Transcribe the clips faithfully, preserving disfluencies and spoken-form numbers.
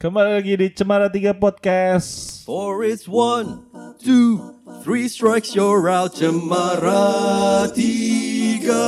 Kembali lagi di Cemara tiga Podcast. Four is one, two, three strikes you're out. Cemara tiga.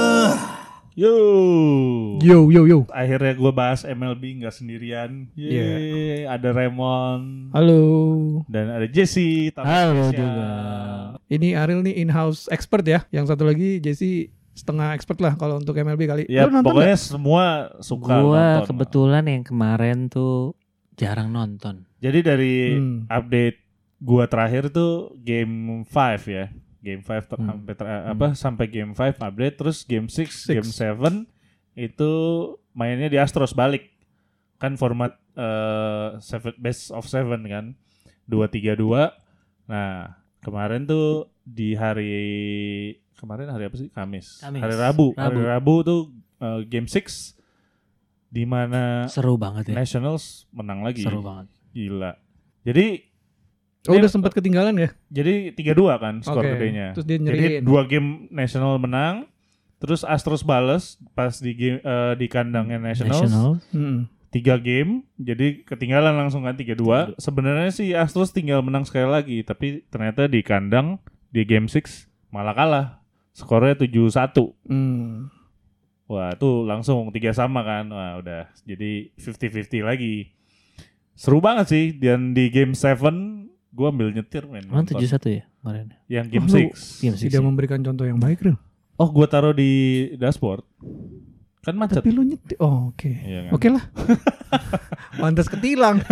Yo. Yo yo yo. Akhirnya gue bahas M L B gak sendirian. Yeay, yeah. Ada Raymond. Halo. Dan ada Jesse. Halo juga. Ini Ariel nih in-house expert ya. Yang satu lagi Jesse setengah expert lah kalau untuk M L B kali. Ya Lu nonton pokoknya gak? semua suka Gua nonton. kebetulan yang kemarin tuh jarang nonton. Jadi dari Hmm. update gua terakhir tuh game lima ya. Game lima ter- Hmm. sampai ter- apa sampai game lima update, terus game enam, Six. game tujuh itu mainnya di Astros balik. Kan format uh, seven, best of seven kan. dua tiga dua. Nah, kemarin tuh di hari kemarin hari apa sih? Kamis. Kamis. Hari Rabu. Rabu. Hari Rabu tuh uh, game enam di mana Seru banget ya. Nationals menang lagi. Seru banget. Gila. Jadi Oh dia- udah sempat ketinggalan ya? jadi tiga dua kan skor Oke. gedenya. Terus dia Jadi nyeriin. dua game National menang, terus Astros bales pas di game eh, di kandangnya Nationals. National. Hmm. Tiga game, jadi ketinggalan langsung kan tiga dua. Sebenarnya sih Astros tinggal menang sekali lagi, tapi ternyata di kandang di game enam malah kalah. Skornya tujuh satu. Hmm. Wah, tuh langsung tiga sama kan. Wah, udah jadi lima puluh lima puluh lagi. Seru banget sih. Dan di game tujuh gue ambil nyetir men. Emang nonton. tujuh satu ya kemarin? Yang game Oh, lu- enam. Game six Tidak ya? memberikan contoh yang baik, Ril. Oh, gue taruh di dashboard. Kan macet. Tapi lu nyetir. Oh, oke. Iya kan? Oke lah. Pantas ketilang.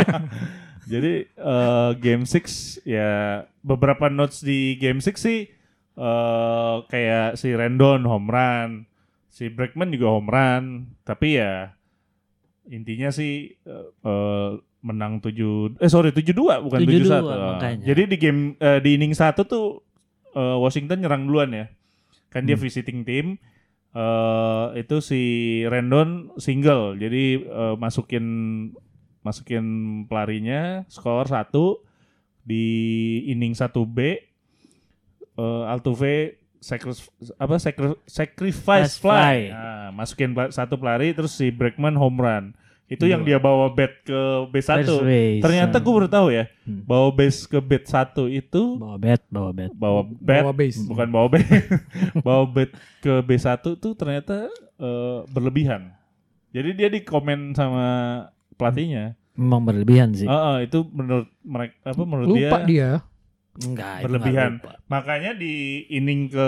Jadi eh, game enam ya beberapa notes di game enam sih eh, kayak si Rendon home run, si Bregman juga home run, tapi ya intinya sih eh, eh, menang tujuh eh sorry tujuh dua bukan tujuh tujuh dua, satu. makanya. Jadi di game eh, di inning satu tuh eh, Washington nyerang duluan ya. Kan dia Hmm. visiting team. eh itu si Rendon single. Jadi eh, masukin masukin pelarinya, skor satu di inning satu B. Uh, Altuve sacri- apa sacri- sacrifice Fast fly, fly. Nah, masukin pla- satu pelari, terus si Bregman home run. Itu Gila. yang dia bawa bat ke B satu. First base. Ternyata gue baru tahu ya, Hmm. bawa base ke bat satu itu Bawa bat, bawa bat. bawa bat, Bawa base. bukan bawa bat, bawa bat ke B satu tuh ternyata uh, berlebihan. Jadi dia dikomen sama pelatihnya. Memang berlebihan sih. Oh, oh, itu menurut mereka apa menurut Lupa dia, dia. Enggak, itu berlebihan. nggak lupa. Makanya di inning ke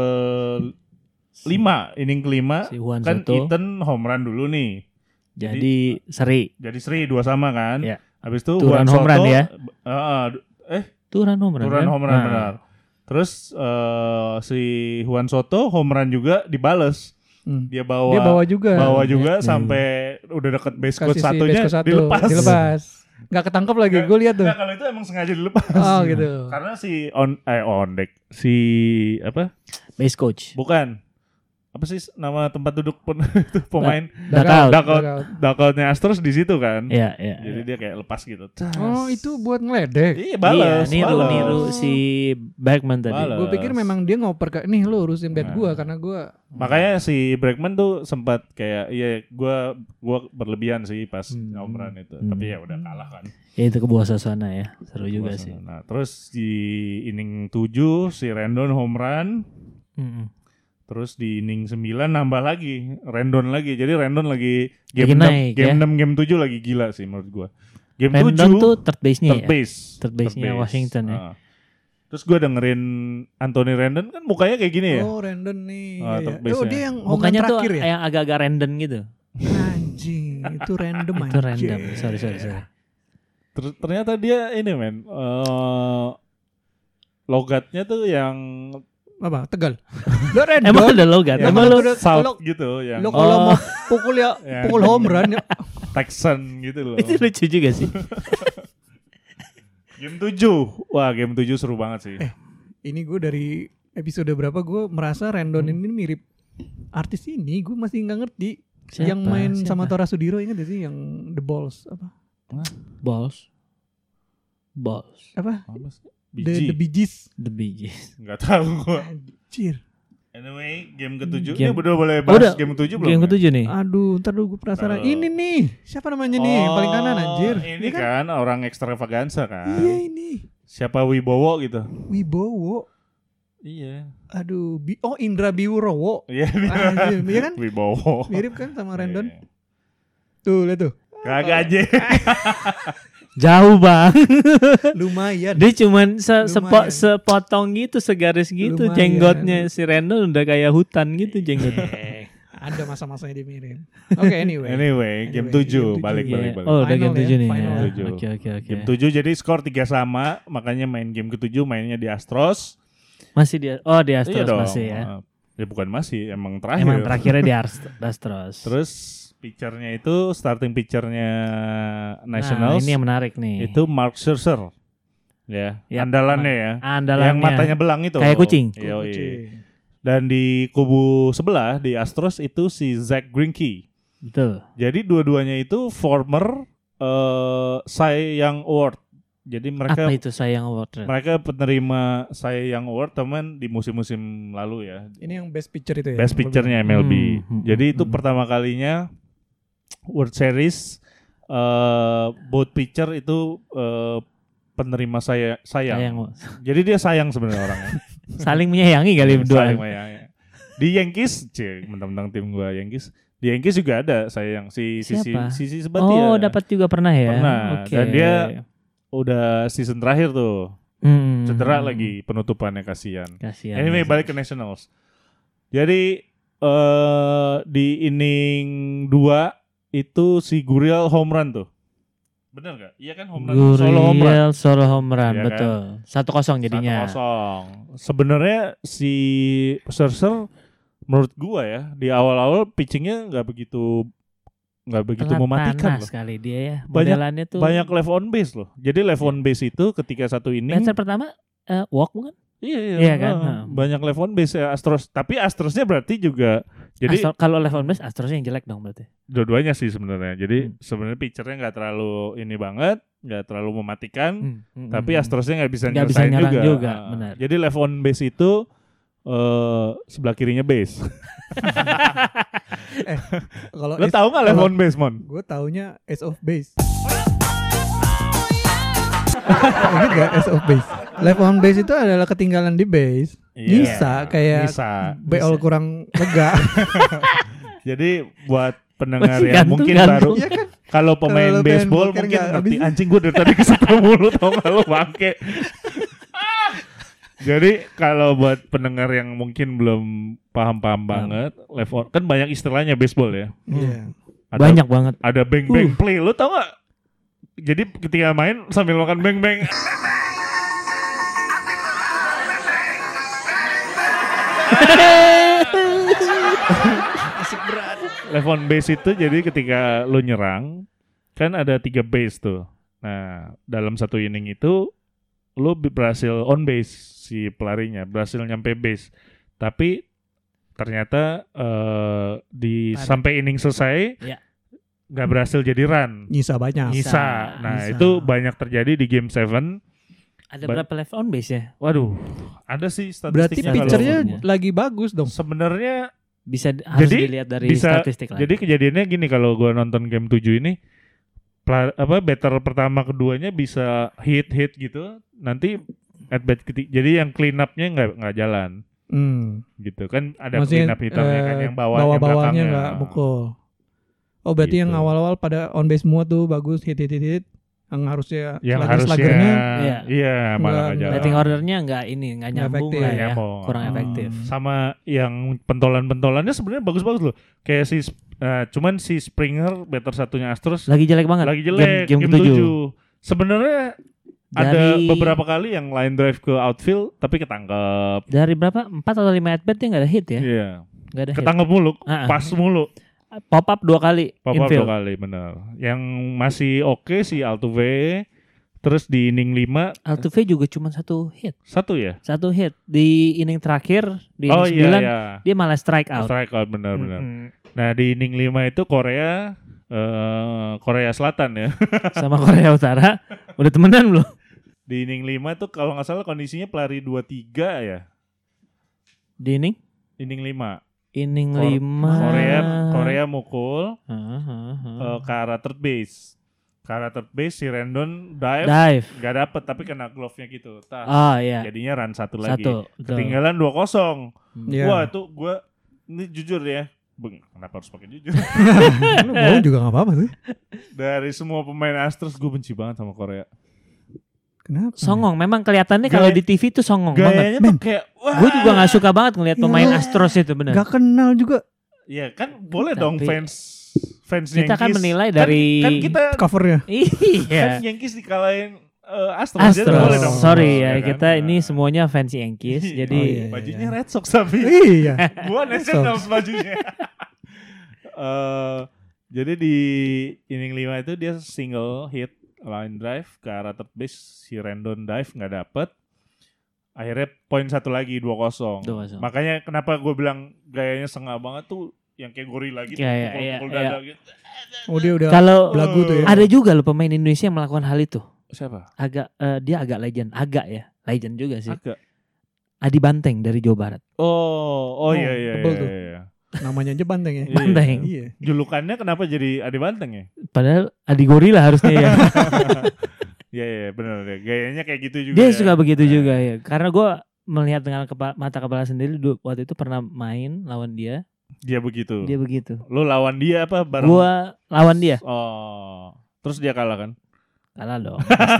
lima, inning kelima Si Juan kan Soto. Eaton home run dulu nih. Jadi seri. Jadi seri dua sama kan. Ya. Habis itu Two Juan run Soto home run ya. uh, eh Turan home run. two run kan? home run Nah, benar. Terus eh, si Juan Soto home run juga dibales. Hmm. Dia bawa Dia bawa juga. bawa juga Ya. sampai udah deket base court Kasih si satunya base court satu. dilepas. Dilepas. Nggak ketangkep lagi. Gue lihat tuh. Nah, kalau itu emang sengaja dilepas. Oh gitu. Karena si on eh on deck si apa? Base coach. Bukan. Apa sih nama tempat duduk pen, itu pemain Dugout. dugout dugoutnya Astros di situ kan. Iya, iya. Jadi dia kayak lepas gitu. Tas. Oh itu buat ngeledek. Iya, balas. Iya, niru balas. niru si Bagman tadi. Balas. Gue pikir memang dia ngoper ke nih lu urusin bat Nah. gue karena gue Makanya si Bregman tuh sempat kayak iya gua gua berlebihan sih pas Hmm. home run itu. Hmm. Tapi ya udah kalah kan. Ya itu kebawa suasana ya. Seru juga sih. Nah, terus di inning tujuh si Rendon home run. Mm-mm. Terus di inning sembilan nambah lagi, Rendon lagi. Jadi Rendon lagi Lagi game enam, naik, game ya. enam, game tujuh lagi gila sih menurut gua. Game Rendon tujuh tuh third base-nya third ya. base. Third base-nya Washington ya. Ah. Terus gua dengerin Anthony Rendon kan mukanya kayak gini ya. oh Rendon nih. Ah, Iya. third base-nya. Oh dia yang home run Mukanya tuh terakhir ya. yang agak-agak random gitu. Anjing, itu random Itu anjing. random. Sorry, sorry, sorry. Ter- ternyata dia ini men eh, logatnya tuh yang Apa? Tegal. Lo random. Emang ada logat? yang Emang lo udah- South kalau- gitu, yang Lo kalau Oh. mau pukul ya Ya. pukul home run ya. Texan gitu loh. itu lucu juga sih. Game tujuh, wah game tujuh seru banget sih. Eh. Ini gue dari episode berapa gue merasa Rendon ini mirip artis ini. Gue masih nggak ngerti. Siapa? Yang main Siapa? sama Tora Sudiro ingat gak sih yang The Balls apa? Balls. Balls. Apa? Apa sih? The, the Biji. Bee Gees. The Bee Gees. Nggak tahu gua. Anjir. Anyway, game ketujuh. Game- Ini udah boleh bahas Udah, game ketujuh belum? Game ya? ketujuh nih. Aduh, ntar dulu gue penasaran. Halo. Ini nih, siapa namanya nih? Yang paling kanan anjir. Ini Ini kan, orang ekstravaganza kan. Iya ini. Siapa Wibowo gitu. Wibowo. Iya. Aduh, Bi- oh Indra Biurowo. Iya, Anjir, iya kan? Wibowo. Mirip kan sama Rendon? Iya. Tuh, lihat tuh. Kagak aja. Jauh bang. Lumayan. Dia cuman se sepo Lumayan. sepotong gitu, segaris gitu. Lumayan. Jenggotnya si Rendon udah kayak hutan gitu jenggotnya. Ada masa-masanya dimirip. Oke, anyway. Anyway, game Anyway, tujuh game balik tujuh. balik Iya. balik. Oh udah Final game ya, tujuh nih. final. ya. Tujuh. Oke oke oke. Game tujuh jadi skor tiga sama, makanya main game ketujuh mainnya di Astros. Masih dia. Oh di Iya Astros dong. masih ya. Ya bukan masih, emang terakhir. Emang terakhirnya di Ast- Astros. Terus pitchernya itu starting pitchernya Nah, Nationals ini yang menarik nih. itu Mark Scherzer. Ya, Ya, andalannya ya. Andalannya. Yang matanya belang itu. Kayak kucing. Yoi. Kucing. Dan di kubu sebelah di Astros itu si Zach Greinke. Betul. Jadi dua-duanya itu former eh Cy Young Award. Jadi mereka Apa itu sayang award? mereka penerima Cy Young Award teman di musim-musim lalu ya. Ini yang best picture itu ya? Best pitchernya M L B. Hmm, hmm, Jadi itu hmm. pertama kalinya World Series eh both pitcher itu eh, penerima saya sayang. Sayang. Jadi dia sayang sebenarnya orangnya. Saling menyayangi kali berdua. Saling menyayangi. Di Yankees, cek mentang-mentang tim gua Yankees. Di Yankees juga ada sayang si si si Siapa? si, si Sabathia. Oh dapat juga pernah ya. Pernah. Oke. Dan dia udah season terakhir tuh. Hmm. Cedera lagi penutupannya kasihan. Kasihan. Anyway, balik ke Nationals. Jadi eh di inning dua itu si Gurriel home run tuh. Bener gak? Iya kan home run, solo home run. Gurriel solo home run, Iya betul. Satu kosong jadinya. satu kosong. Sebenarnya si Scherzer menurut gua ya di awal-awal pitchingnya nggak begitu nggak begitu Telat mematikan panas loh. kali dia ya. Banyak- Modelannya tuh. Banyak left on base loh. Jadi left on base itu ketika satu inning Batter pertama eh, walk bukan? iya iya, Iya kan? ah, Nah. banyak left on base ya Astros. Tapi Astrosnya berarti juga jadi Astro- kalau left on base Astrosnya yang jelek dong berarti. dua-duanya sih sebenarnya. Jadi Hmm. sebenarnya pitchernya nggak terlalu ini banget, nggak terlalu mematikan. Hmm, hmm, Tapi hmm. Astrosnya nggak bisa Nggak bisa nyelesain nyerang juga. juga, Ah, benar. Jadi left on base itu eh sebelah kirinya base. Kalau Lo tahu nggak left kalau- on base, Mon? gue taunya ace of base. Ini gak ace of base. Left on base itu adalah ketinggalan di base. Iya, Bisa kayak bisa. beol kurang lega. Jadi buat pendengar Masih yang mungkin gantung-gantung. baru Iya kan? kalau pemain Kalau lo pengen baseball boker mungkin nggak ngerti habis. anjing gue dari tadi ke situ mulu tau gak lo bangke. Jadi kalau buat pendengar yang mungkin belum paham-paham banget, left on kan banyak istilahnya baseball ya. Iya. Ada, Banyak banget. Ada bang bang play, lo tau gak? Jadi ketika main sambil makan bang bang. Asik berat. Left on base itu jadi ketika lo nyerang kan ada tiga base tuh. Nah dalam satu inning itu lo bi- berhasil on base si pelarinya berhasil nyampe base, tapi ternyata eh, di Ada. sampai inning selesai Ya. nggak berhasil jadi run. Nyisa banyak. Nyisa. Nah Nyisa. itu banyak terjadi di game tujuh. Ada Ba- berapa left on base ya? Waduh, ada sih Berarti statistiknya. kalau- pitchernya kalau- lagi bagus dong. sebenarnya Bisa harus Jadi, dilihat dari bisa- statistik lah. jadi kejadiannya gini kalau gue nonton game tujuh ini pla- apa batter pertama keduanya bisa hit hit gitu, nanti at bat ketiga jadi yang clean up-nya nggak nggak jalan Hmm. gitu kan, ada Maksudnya, clean up hitamnya kan eh, yang bawahnya bawah-bawahnya belakangnya. nggak mukul. Oh berarti yang Gitu. awal-awal pada on base semua tuh bagus hit hit hit hit. Yang harusnya yang slugger- harusnya sluggernya Iya. iya malah Nggak- nggak jalan. Letting ordernya nggak ini nggak Nggak nyambung efektif. lah Nggak ya. nyambung. Kurang Hmm. efektif. Sama yang pentolan-pentolannya sebenarnya bagus-bagus loh, kayak si eh, cuman si Springer batter satunya Astros Lagi jelek banget. lagi jelek Game, game, tujuh. ketujuh. Sebenarnya ada Dari- beberapa kali yang line drive ke outfield tapi ketangkep. Dari berapa? empat atau lima at bat dia nggak ada hit ya? Iya. Nggak ada hit. Ketangkep mulu, Ah, ah. pas mulu. Pop up dua kali Pop up infield. dua kali benar. Yang masih oke si Altuve, terus di inning lima Altuve juga cuma satu hit. satu ya. Satu hit di inning terakhir di inning Oh iya sembilan iya. dia malah strike out. Strike out benar-benar. Mm-mm. Nah di inning lima itu Korea eh, Korea Selatan ya. Sama Korea Utara udah temenan belum? Di inning lima tuh kalau nggak salah kondisinya pelari dua tiga ya. Di inning? inning lima. Inning Kor- lima. Korea Korea mukul Hah, hah, hah. uh, ke arah third base. Ke arah third base si Rendon dive, Dive. nggak dapet tapi kena glove-nya gitu. Tas. Ah iya. Jadinya run satu lagi. Satu. betul. Ketinggalan dua kosong. Iya. Wah, itu gue ini jujur ya. Beng, kenapa harus pakai jujur? Lu bohong juga gak apa-apa sih. Dari semua pemain Astros gue benci banget sama Korea. Kenapa? Songong. Memang kelihatannya Gaya- kalau di T V tuh songong banget. Gayanya tuh kayak wah. Gue juga gak suka banget ngeliat Ya. pemain Astros itu bener. Gak kenal juga Iya kan boleh Tapi- dong fans fans Kita kan Yankees. menilai Kan- dari- kan, kita covernya. kan Iya. Yankees dikalahin uh, Astros, jadi Astros. boleh dong. Sorry Oh, ya, kan? kita ini Nah. semuanya fans Yankees. Iya. Jadi Oh, iya. Bajunya Red Sox tapi Iya. gua Nationals bajunya. Eh, jadi di inning lima itu dia single hit line drive ke arah third base, si Rendon dive nggak dapet. Akhirnya poin satu lagi dua kosong. dua kosong. Makanya kenapa gue bilang gayanya sengah banget tuh yang kayak gorila gitu, Iya, iya, pukul-pukul iya, dada iya. gitu. Oh dia udah Kalau belagu tuh ya. ada juga loh pemain Indonesia yang melakukan hal itu. Siapa? Agak eh, dia agak legend, agak ya, legend juga sih. Agak. Adi Banteng dari Jawa Barat. Oh, oh, Oh, iya iya tebel iya. tuh. iya. Namanya aja banteng ya. Iya. Banteng. Iya. Julukannya kenapa jadi Adi Banteng ya? Padahal Adi Gorila harusnya ya. Iya iya benar deh. Gayanya kayak gitu juga. Dia ya. suka begitu Nah. juga ya. Karena gue melihat dengan kepa- mata kepala sendiri du- waktu itu pernah main lawan dia. Dia begitu. Dia begitu. Lu lawan dia apa bareng? Gue lawan dia. Oh. Terus dia kalah kan? Kalah dong.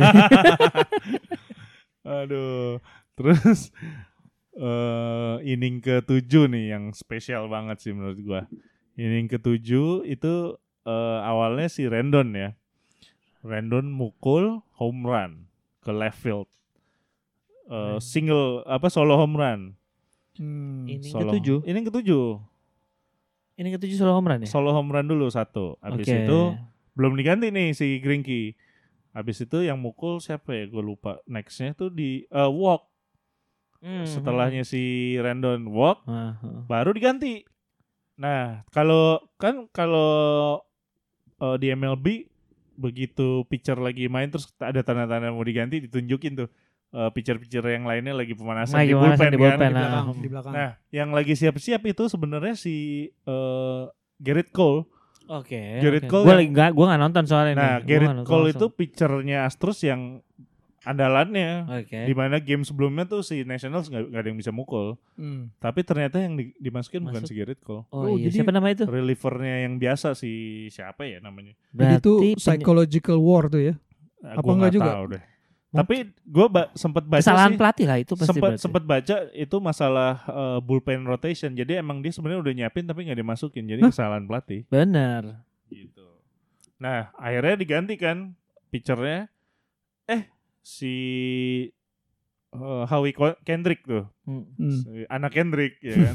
Aduh. Terus eh inning ketujuh nih yang spesial banget sih menurut gua. Inning ketujuh itu eh, awalnya si Rendon ya. Rendon mukul home run ke left field. Eh, single apa solo home run. Hmm. Inning Solo- ketujuh. Inning ketujuh. Ini ketujuh solo home run ya? Solo home run dulu satu. Habis Oke. itu belum diganti nih si Greinke. Habis itu yang mukul siapa ya? Gue lupa. Nextnya tuh di eh, walk. Hmm. Setelahnya si Rendon walk, Ah, ah. baru diganti. Nah, kalau kan kalau eh, di M L B begitu pitcher lagi main terus ada tanda-tanda mau diganti ditunjukin tuh eh, pitcher-pitcher yang lainnya lagi pemanasan Lagi di pemanasan bullpen, di kan. bullpen, Di nah. belakang, di belakang. Nah, yang lagi siap-siap itu sebenarnya si eh, Garrett Cole. Oke. Garrett oke. Cole Gue yang- lagi nggak, gue nggak nonton soalnya. Nah, nih. Gua Garrett nggak nonton Cole langsung. itu pitchernya Astros yang andalannya. Oke. Di mana game sebelumnya tuh si Nationals nggak nggak ada yang bisa mukul. Hmm. Tapi ternyata yang di- dimasukin bukan Masuk. si Garrett Cole. Oh, Oh, iya. jadi- Siapa nama itu? Relievernya yang biasa si siapa ya namanya? Jadi itu Berarti peny- psychological war tuh ya. Nah, Apa gua enggak nggak juga? tahu deh. Tapi gue ba- sempat baca kesalahan sih. pelatih lah itu pasti. Sempat berarti. sempat baca itu masalah eh, bullpen rotation. Jadi emang dia sebenarnya udah nyiapin tapi nggak dimasukin. Jadi Hah? kesalahan pelatih. Benar. Gitu. Nah, akhirnya diganti kan pitchernya. Eh, si uh, Howie Ko- Kendrick tuh. Hmm. Hmm. Si anak Kendrick ya kan.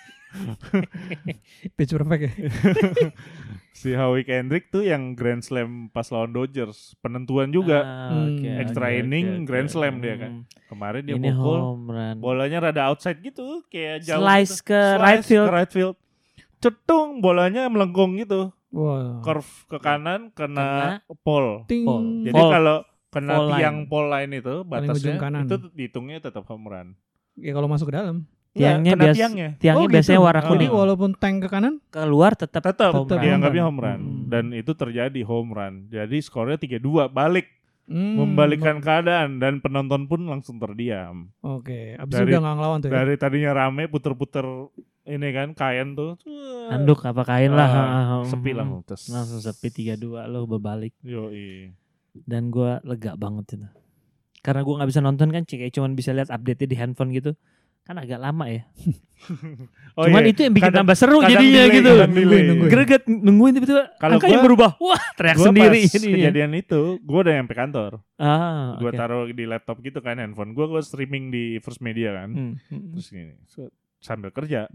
Pitch perfect ya. Si Howie Kendrick tuh yang Grand Slam pas lawan Dodgers. Penentuan juga. Ah, Hmm. oke, Extra oke, inning, oke, oke. Grand Slam dia kan. Hmm. Kemarin dia Ini mukul. home run. Bolanya rada outside gitu. Kayak jauh Slice gitu. ke Slice right field. ke right field. Cetung bolanya melengkung gitu. Wah. Curve ke kanan kena, Kena. pole. Ting. Pole. Jadi Pole. kalau kena Pole line. tiang pole line itu Paling batasnya ujung kanan. itu dihitungnya tetap home run. Ya kalau masuk ke dalam. Tiangnya Nggak, kena bias- tiangnya. Tiangnya Oh, biasanya gitu. warna Oh. Jadi kuning. walaupun tank ke kanan, Keluar tetap Tetap home tetap run. dianggapnya home home run. run Hmm. dan itu terjadi home run. Jadi skornya tiga dua balik hmm, membalikkan keadaan dan penonton pun langsung terdiam. Oke, abis Dari- itu udah nggak ngelawan tuh ya. Dari tadinya rame puter-puter ini kan kain tuh. Handuk apa kain lah. Ah, Ah, sepi hmm. langsung. Tes. Langsung sepi tiga dua lo berbalik. Yoi. Dan gue lega banget itu. Karena gue nggak bisa nonton kan, kayak cuman bisa lihat update-nya di handphone gitu. Kan agak lama ya. Oh cuman iya. itu yang bikin Kadang- tambah seru kadang jadinya delay, gitu. kadang delay. Nungguin, nungguin. Greget nungguin tiba-tiba Kalau angkanya gua- berubah. Wah, teriak Gua sendiri pas jadinya. kejadian itu, gue udah nyampe kantor. Ah, Gue oke. taruh di laptop gitu kan handphone. Gue gue streaming di First Media kan. Hmm, hmm. Terus gini, so, sambil kerja.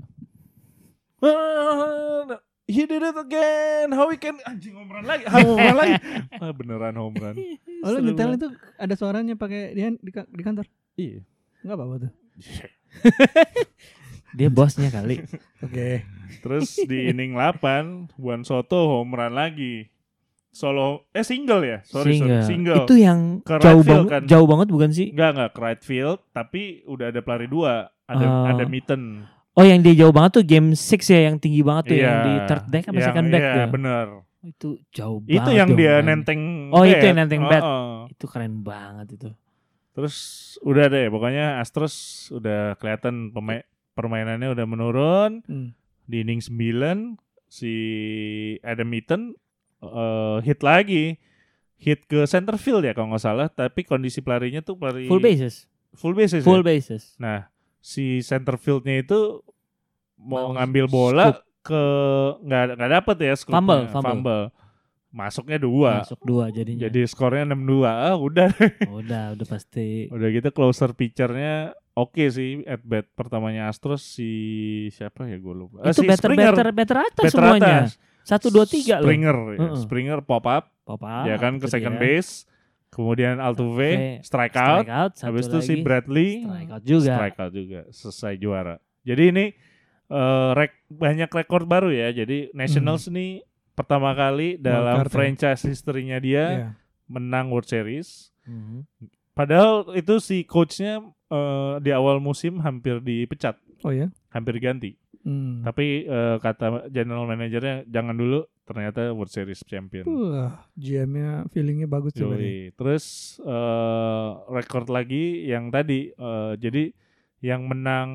Ah, he did it again. How we can anjing home run lagi. Home run lagi. Ah, beneran home run. Oh, lu Seru nyetel banget. itu ada suaranya pakai di, di, di kantor? Iya. Enggak apa-apa tuh. Dia bosnya kali. Oke. Terus di inning delapan, Juan Soto home run lagi. Solo eh single ya? Sorry, Single. sorry. Single. Itu yang Ke right jauh field banget, kan? jauh banget bukan sih? Enggak enggak ke right field, tapi udah ada pelari dua. Ada Oh. ada Mitten. Oh yang dia jauh banget tuh game six ya, yang tinggi banget tuh Iya, yang di third deck apa yang- second deck iya, tuh. bener. Itu jauh banget. Itu yang dong, dia kan. nenteng. Oh, bat. itu yang nenteng bat. Heeh. Itu keren banget itu. Terus udah deh, pokoknya Astros udah kelihatan pemain permainannya udah menurun. Hmm. Di inning sembilan si Adam Eaton eh, hit lagi. Hit ke center field ya kalau nggak salah, tapi kondisi pelarinya tuh pelari Full bases. full bases. Full ya? bases. Nah, si center fieldnya itu mau Mau ngambil bola ke nggak nggak dapet ya scoopnya. Fumble, fumble. fumble. Masuknya dua. Masuk dua jadinya. Jadi skornya enam dua. Ah, udah. udah, udah pasti. Udah gitu closer pitchernya oke sih at bat pertamanya Astros si siapa ya gue lupa. Ah, Itu si better, Springer. better, better atas Better semuanya. atas. Satu, dua, tiga loh. Springer, ya. Heeh. Springer pop up, Papa, ya kan ke itu second dia. base, kemudian Altuve Oke, strikeout, Strikeout, satu habis itu lagi. si Bradley Strikeout juga. strikeout juga, selesai juara. Jadi ini eh, rek- banyak rekor baru ya. Jadi Nationals nih pertama kali dalam Wildcard ya. franchise history-nya dia Iya. menang World Series. Mhm. Padahal itu si coachnya eh, di awal musim hampir dipecat, Oh ya. hampir ganti. Hmm. Tapi eh, kata general manajernya jangan dulu, ternyata World Series champion. Wah, G M-nya feelingnya bagus tuh berarti. Yoi. Terus eh rekor lagi yang tadi, eh, jadi yang menang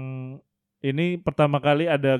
ini pertama kali ada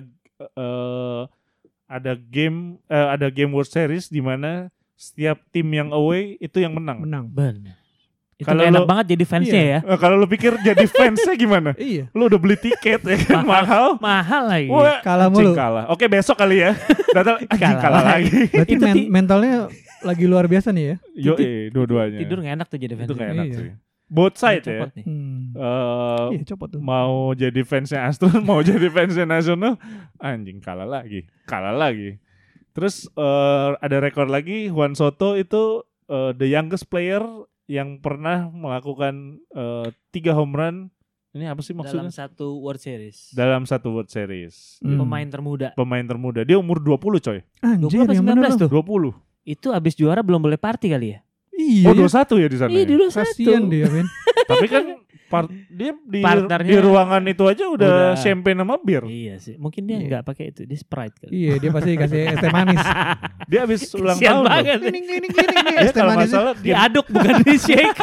eh, ada game eh, ada game World Series di mana setiap tim yang away itu yang menang. Menang. Bener. Itu Kalau nggak enak lo- banget jadi fansnya Iya. ya. Eh, kalau lu pikir jadi fansnya gimana? Iya. Lu udah beli tiket ya kan mahal. Mahal lagi. Wah, Kalah anjing mulu. kalah. Oke besok kali ya. Datang anjing Kalah kalah lagi. Berarti Itu men- ti- mentalnya lagi luar biasa nih ya. Yo, eh, dua-duanya. Tidur nggak enak tuh jadi fans. Itu gak enak Iya. sih. Both side ya. Copot nih. Hmm. Eh, Iya, copot tuh. mau jadi fansnya Astros, mau jadi fansnya Nasional, anjing kalah lagi, kalah lagi. Terus eh, ada rekor lagi, Juan Soto itu eh, the youngest player yang pernah melakukan eh, tiga home run. Ini apa sih Dalam maksudnya? satu World Series. Dalam satu World Series. Hmm. Pemain termuda. Pemain termuda. Dia umur dua puluh coy. Anjir, dua puluh apa yang sembilan bener belas loh. tuh? dua puluh. Itu abis juara belum boleh party kali ya? Iya. Oh ya. dua puluh satu ya di sana. Iya, ya? di dua puluh satu. Kasian dia, men. Tapi kan part, dia di, Partnernya di ruangan itu aja udah, udah- champagne sama bir. Iya sih. Mungkin dia Iya. nggak pakai itu, dia Sprite kali. Iya, dia pasti kasih es teh manis. Dia habis ulang Kasian tahun. loh. banget. Gini gini gini nih, Dia es teh kalau nggak manisnya. salah dia Diaduk bukan di shake.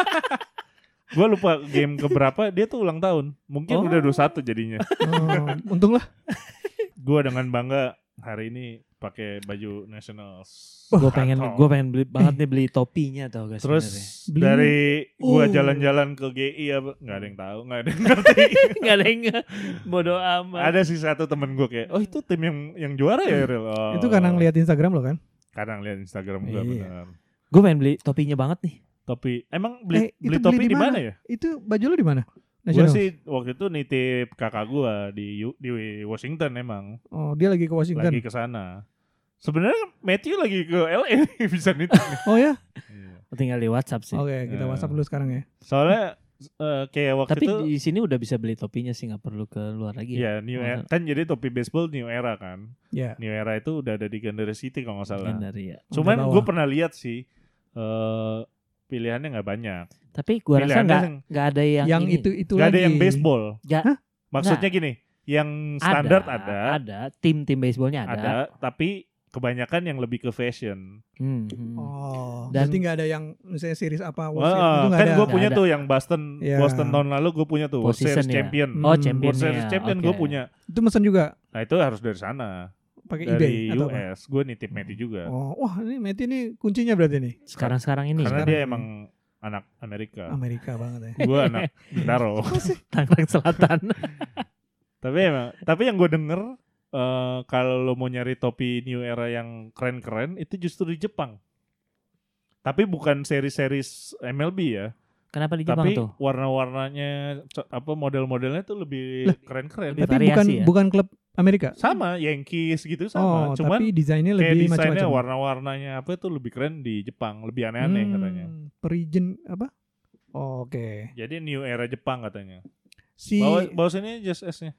gue lupa game keberapa dia tuh ulang tahun. Mungkin Oh. udah dua puluh satu jadinya. Oh, untung lah. Gue dengan bangga hari ini pakai baju Nationals. Gue pengen, Atau- gue pengen beli banget nih beli topinya tau gak Terus sebenarnya. Belinya- dari gue Oh. jalan-jalan ke G I apa nggak ada yang tahu, nggak ada yang ngerti. Gak ada yang nge- bodo amat. Ada sih satu temen gue kayak, oh itu tim yang yang juara ya Ril. Oh. Itu karena ngeliat Instagram lo kan? Kadang lihat Instagram gue Iya. benar. Gue pengen beli topinya banget nih. Topi, emang beli Eh, itu beli beli topi di di mana mana? ya? Itu baju lo di mana? Gue National. sih waktu itu nitip kakak gue di U- di Washington emang. Oh, dia lagi ke Washington. Lagi ke sana. Sebenarnya Matthew lagi ke L A bisa nitip nih. Oh ya? Iya. Tinggal di WhatsApp sih. Oke, kita Ya. WhatsApp dulu sekarang ya. Soalnya eh, kayak waktu Tapi itu di sini udah bisa beli topinya sih, nggak perlu ke luar lagi. ya new era, kan jadi topi baseball new era kan. Ya. New era itu udah ada di Gander City kalau nggak salah. Kan dari ya. Cuman Udah gue bawa. pernah lihat sih eh pilihannya nggak banyak. Tapi gue rasa Pilihannya nggak yang- nggak ada yang, Yang ini. itu itu Nggak lagi. ada yang baseball. Nggak, Maksudnya gini, yang standar ada, Ada. Tim-tim baseballnya ada, ada. tapi kebanyakan yang lebih ke fashion. Hmm, hmm. Oh, Dan- berarti nggak ada yang misalnya series apa Wah, World Series itu nggak kan ada. gue Nggak punya ada. tuh yang Boston Ya. Boston tahun lalu gue punya tuh World Position Series ya. Champion. Hmm. Oh, World championnya. World Series Champion gue Oke. punya. Itu mesen juga Nah itu harus dari sana. pakai Dari eBay atau apa? U S. Gue nitip Matty juga. Oh, wah ini Meti ini kuncinya berarti nih. Sekarang-sekarang ini Karena sekarang dia ini. emang anak Amerika. Amerika banget ya. Gue anak Bintaro. Tangerang Selatan. Tapi emang, tapi yang gue denger eh, kalau lo mau nyari topi new era yang keren-keren itu justru di Jepang. Tapi bukan seri-series M L B ya. Kenapa di Jepang Tapi tuh? warna-warnanya co- apa model-modelnya tuh lebih Lah, keren-keren. lebih Tapi bukan variasi ya? bukan klub Amerika. Sama Yankees gitu Oh, sama. Cuman tapi desainnya kayak lebih desainnya macam-macam. warna-warnanya apa itu lebih keren di Jepang, lebih aneh-aneh Hmm, katanya. Per region apa? Oh, Oke. Jadi new era Jepang katanya. Si Bawa bawa sini just S-nya.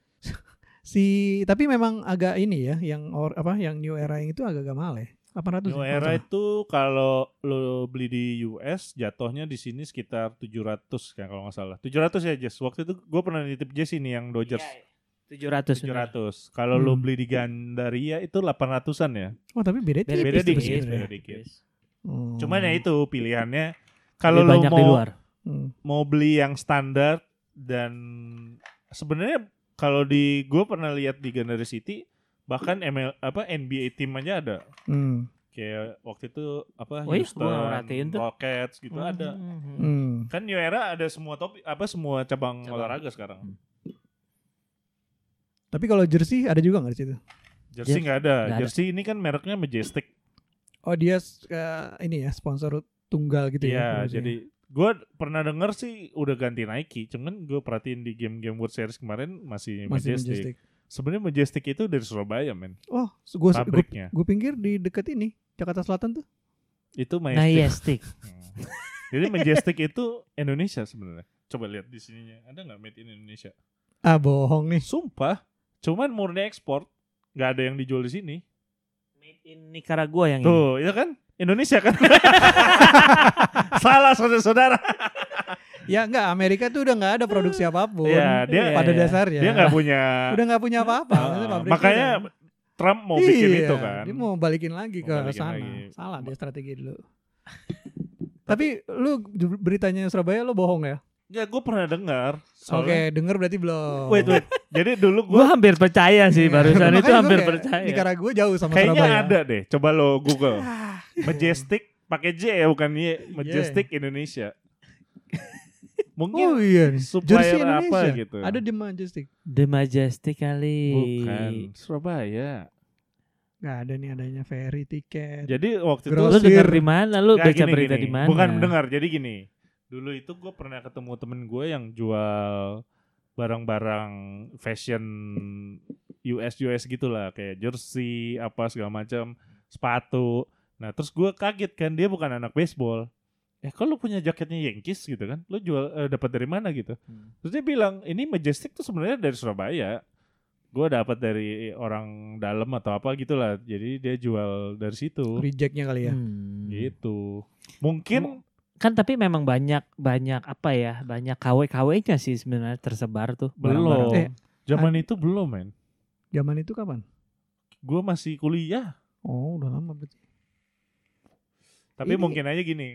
si tapi memang agak ini ya, yang or, apa yang new era yang itu agak-agak mahal ya. delapan ratus. New ya, era kalau itu kalau lo beli di U S jatuhnya di sini sekitar tujuh ratus kan kalau nggak salah. tujuh ratus ya Jess. Waktu itu gue pernah nitip Jess ini yang Dodgers. tujuh ratus. tujuh ratus. Kalau lo Hmm. beli di Gandaria itu delapan ratusan ya. Oh tapi beda tipis Beda tuh dikit, sebenarnya. beda dikit. Oh. Cuman ya itu pilihannya. Kalau Lebih lo banyak mau di luar. Hmm. mau beli yang standar dan sebenarnya kalau di gue pernah lihat di Gandaria City bahkan M L apa N B A team aja ada. Hmm. Kayak waktu itu apa Oh iya, Houston, gua nggak merhatiin tuh. Rockets gitu ada. Mhm. Hmm. Kan New Era ada semua top apa semua cabang, Cabang. olahraga sekarang. Tapi kalau jersey ada juga nggak di situ? Jersey nggak ada. nggak ada. Jersey ini kan mereknya Majestic. Oh dia eh, ini ya sponsor tunggal gitu Iya, ya. produksinya. jadi gue pernah denger sih udah ganti Nike, cuman gue perhatiin di game-game World Series kemarin masih, masih Majestic. Majestic. Sebenarnya Majestic itu dari Surabaya, men. Oh, gue Pabriknya. gue pinggir di dekat ini Jakarta Selatan tuh. Itu Nah, Majestic. iya stick. Hmm. Jadi Majestic itu Indonesia sebenarnya. Coba lihat di sininya, ada nggak made in Indonesia? Ah bohong nih. Sumpah, cuman murni ekspor, nggak ada yang dijual di sini. Made in Nicaragua yang ini. Tuh, itu kan Indonesia kan? Salah saudara-saudara. Ya enggak, Amerika tuh udah nggak ada produksi apapun. Iya, dia pada iya. dasarnya. dia nggak punya. udah nggak punya apa-apa. Ah, Maksudnya pabriknya makanya udah- Trump mau bikin Iya, itu kan. Dia mau balikin lagi Mau ke balikin sana. lagi. Salah dia strategi dulu. Tapi lu beritanya Surabaya lu bohong ya? Ya, gue pernah dengar. Oke, denger berarti belum. Wait, wait. Jadi dulu gue Gue hampir percaya sih barusan itu Makanya gua hampir kayak, percaya. Nicaragua jauh sama kayaknya Surabaya. ada deh. Coba lo Google. Majestic pakai J ya bukan Y. Majestic Indonesia. Mungkin Oh iya nih. supplier Jersey apa Indonesia. gitu. Ada di Majestic. The Majestic kali. Bukan Surabaya. Nggak ada nih adanya ferry tiket. Jadi waktu itu Lu Grosir. denger di mana? Lu Nggak, baca gini, berita gini. di mana? Bukan mendengar. Jadi gini. Dulu itu gue pernah ketemu temen gue yang jual barang-barang fashion U S U S gitulah, kayak jersey apa segala macam, sepatu. Nah terus gue kaget kan, dia bukan anak baseball. Eh kok lu punya jaketnya Yankees gitu kan? Lu jual eh, dapat dari mana gitu? Hmm. Terus dia bilang ini Majestic tuh sebenarnya dari Surabaya. Gue dapat dari orang dalam atau apa gitulah. Jadi dia jual dari situ. Rejectnya kali ya. Hmm. Gitu. Mungkin Kan tapi memang banyak banyak apa ya? Banyak K W K W-nya sih sebenarnya tersebar tuh. belum. barang-barang. Eh, Zaman itu belum, men. Zaman itu kapan? Gue masih kuliah. Oh, udah lama berarti. Tapi Ini- mungkin aja gini.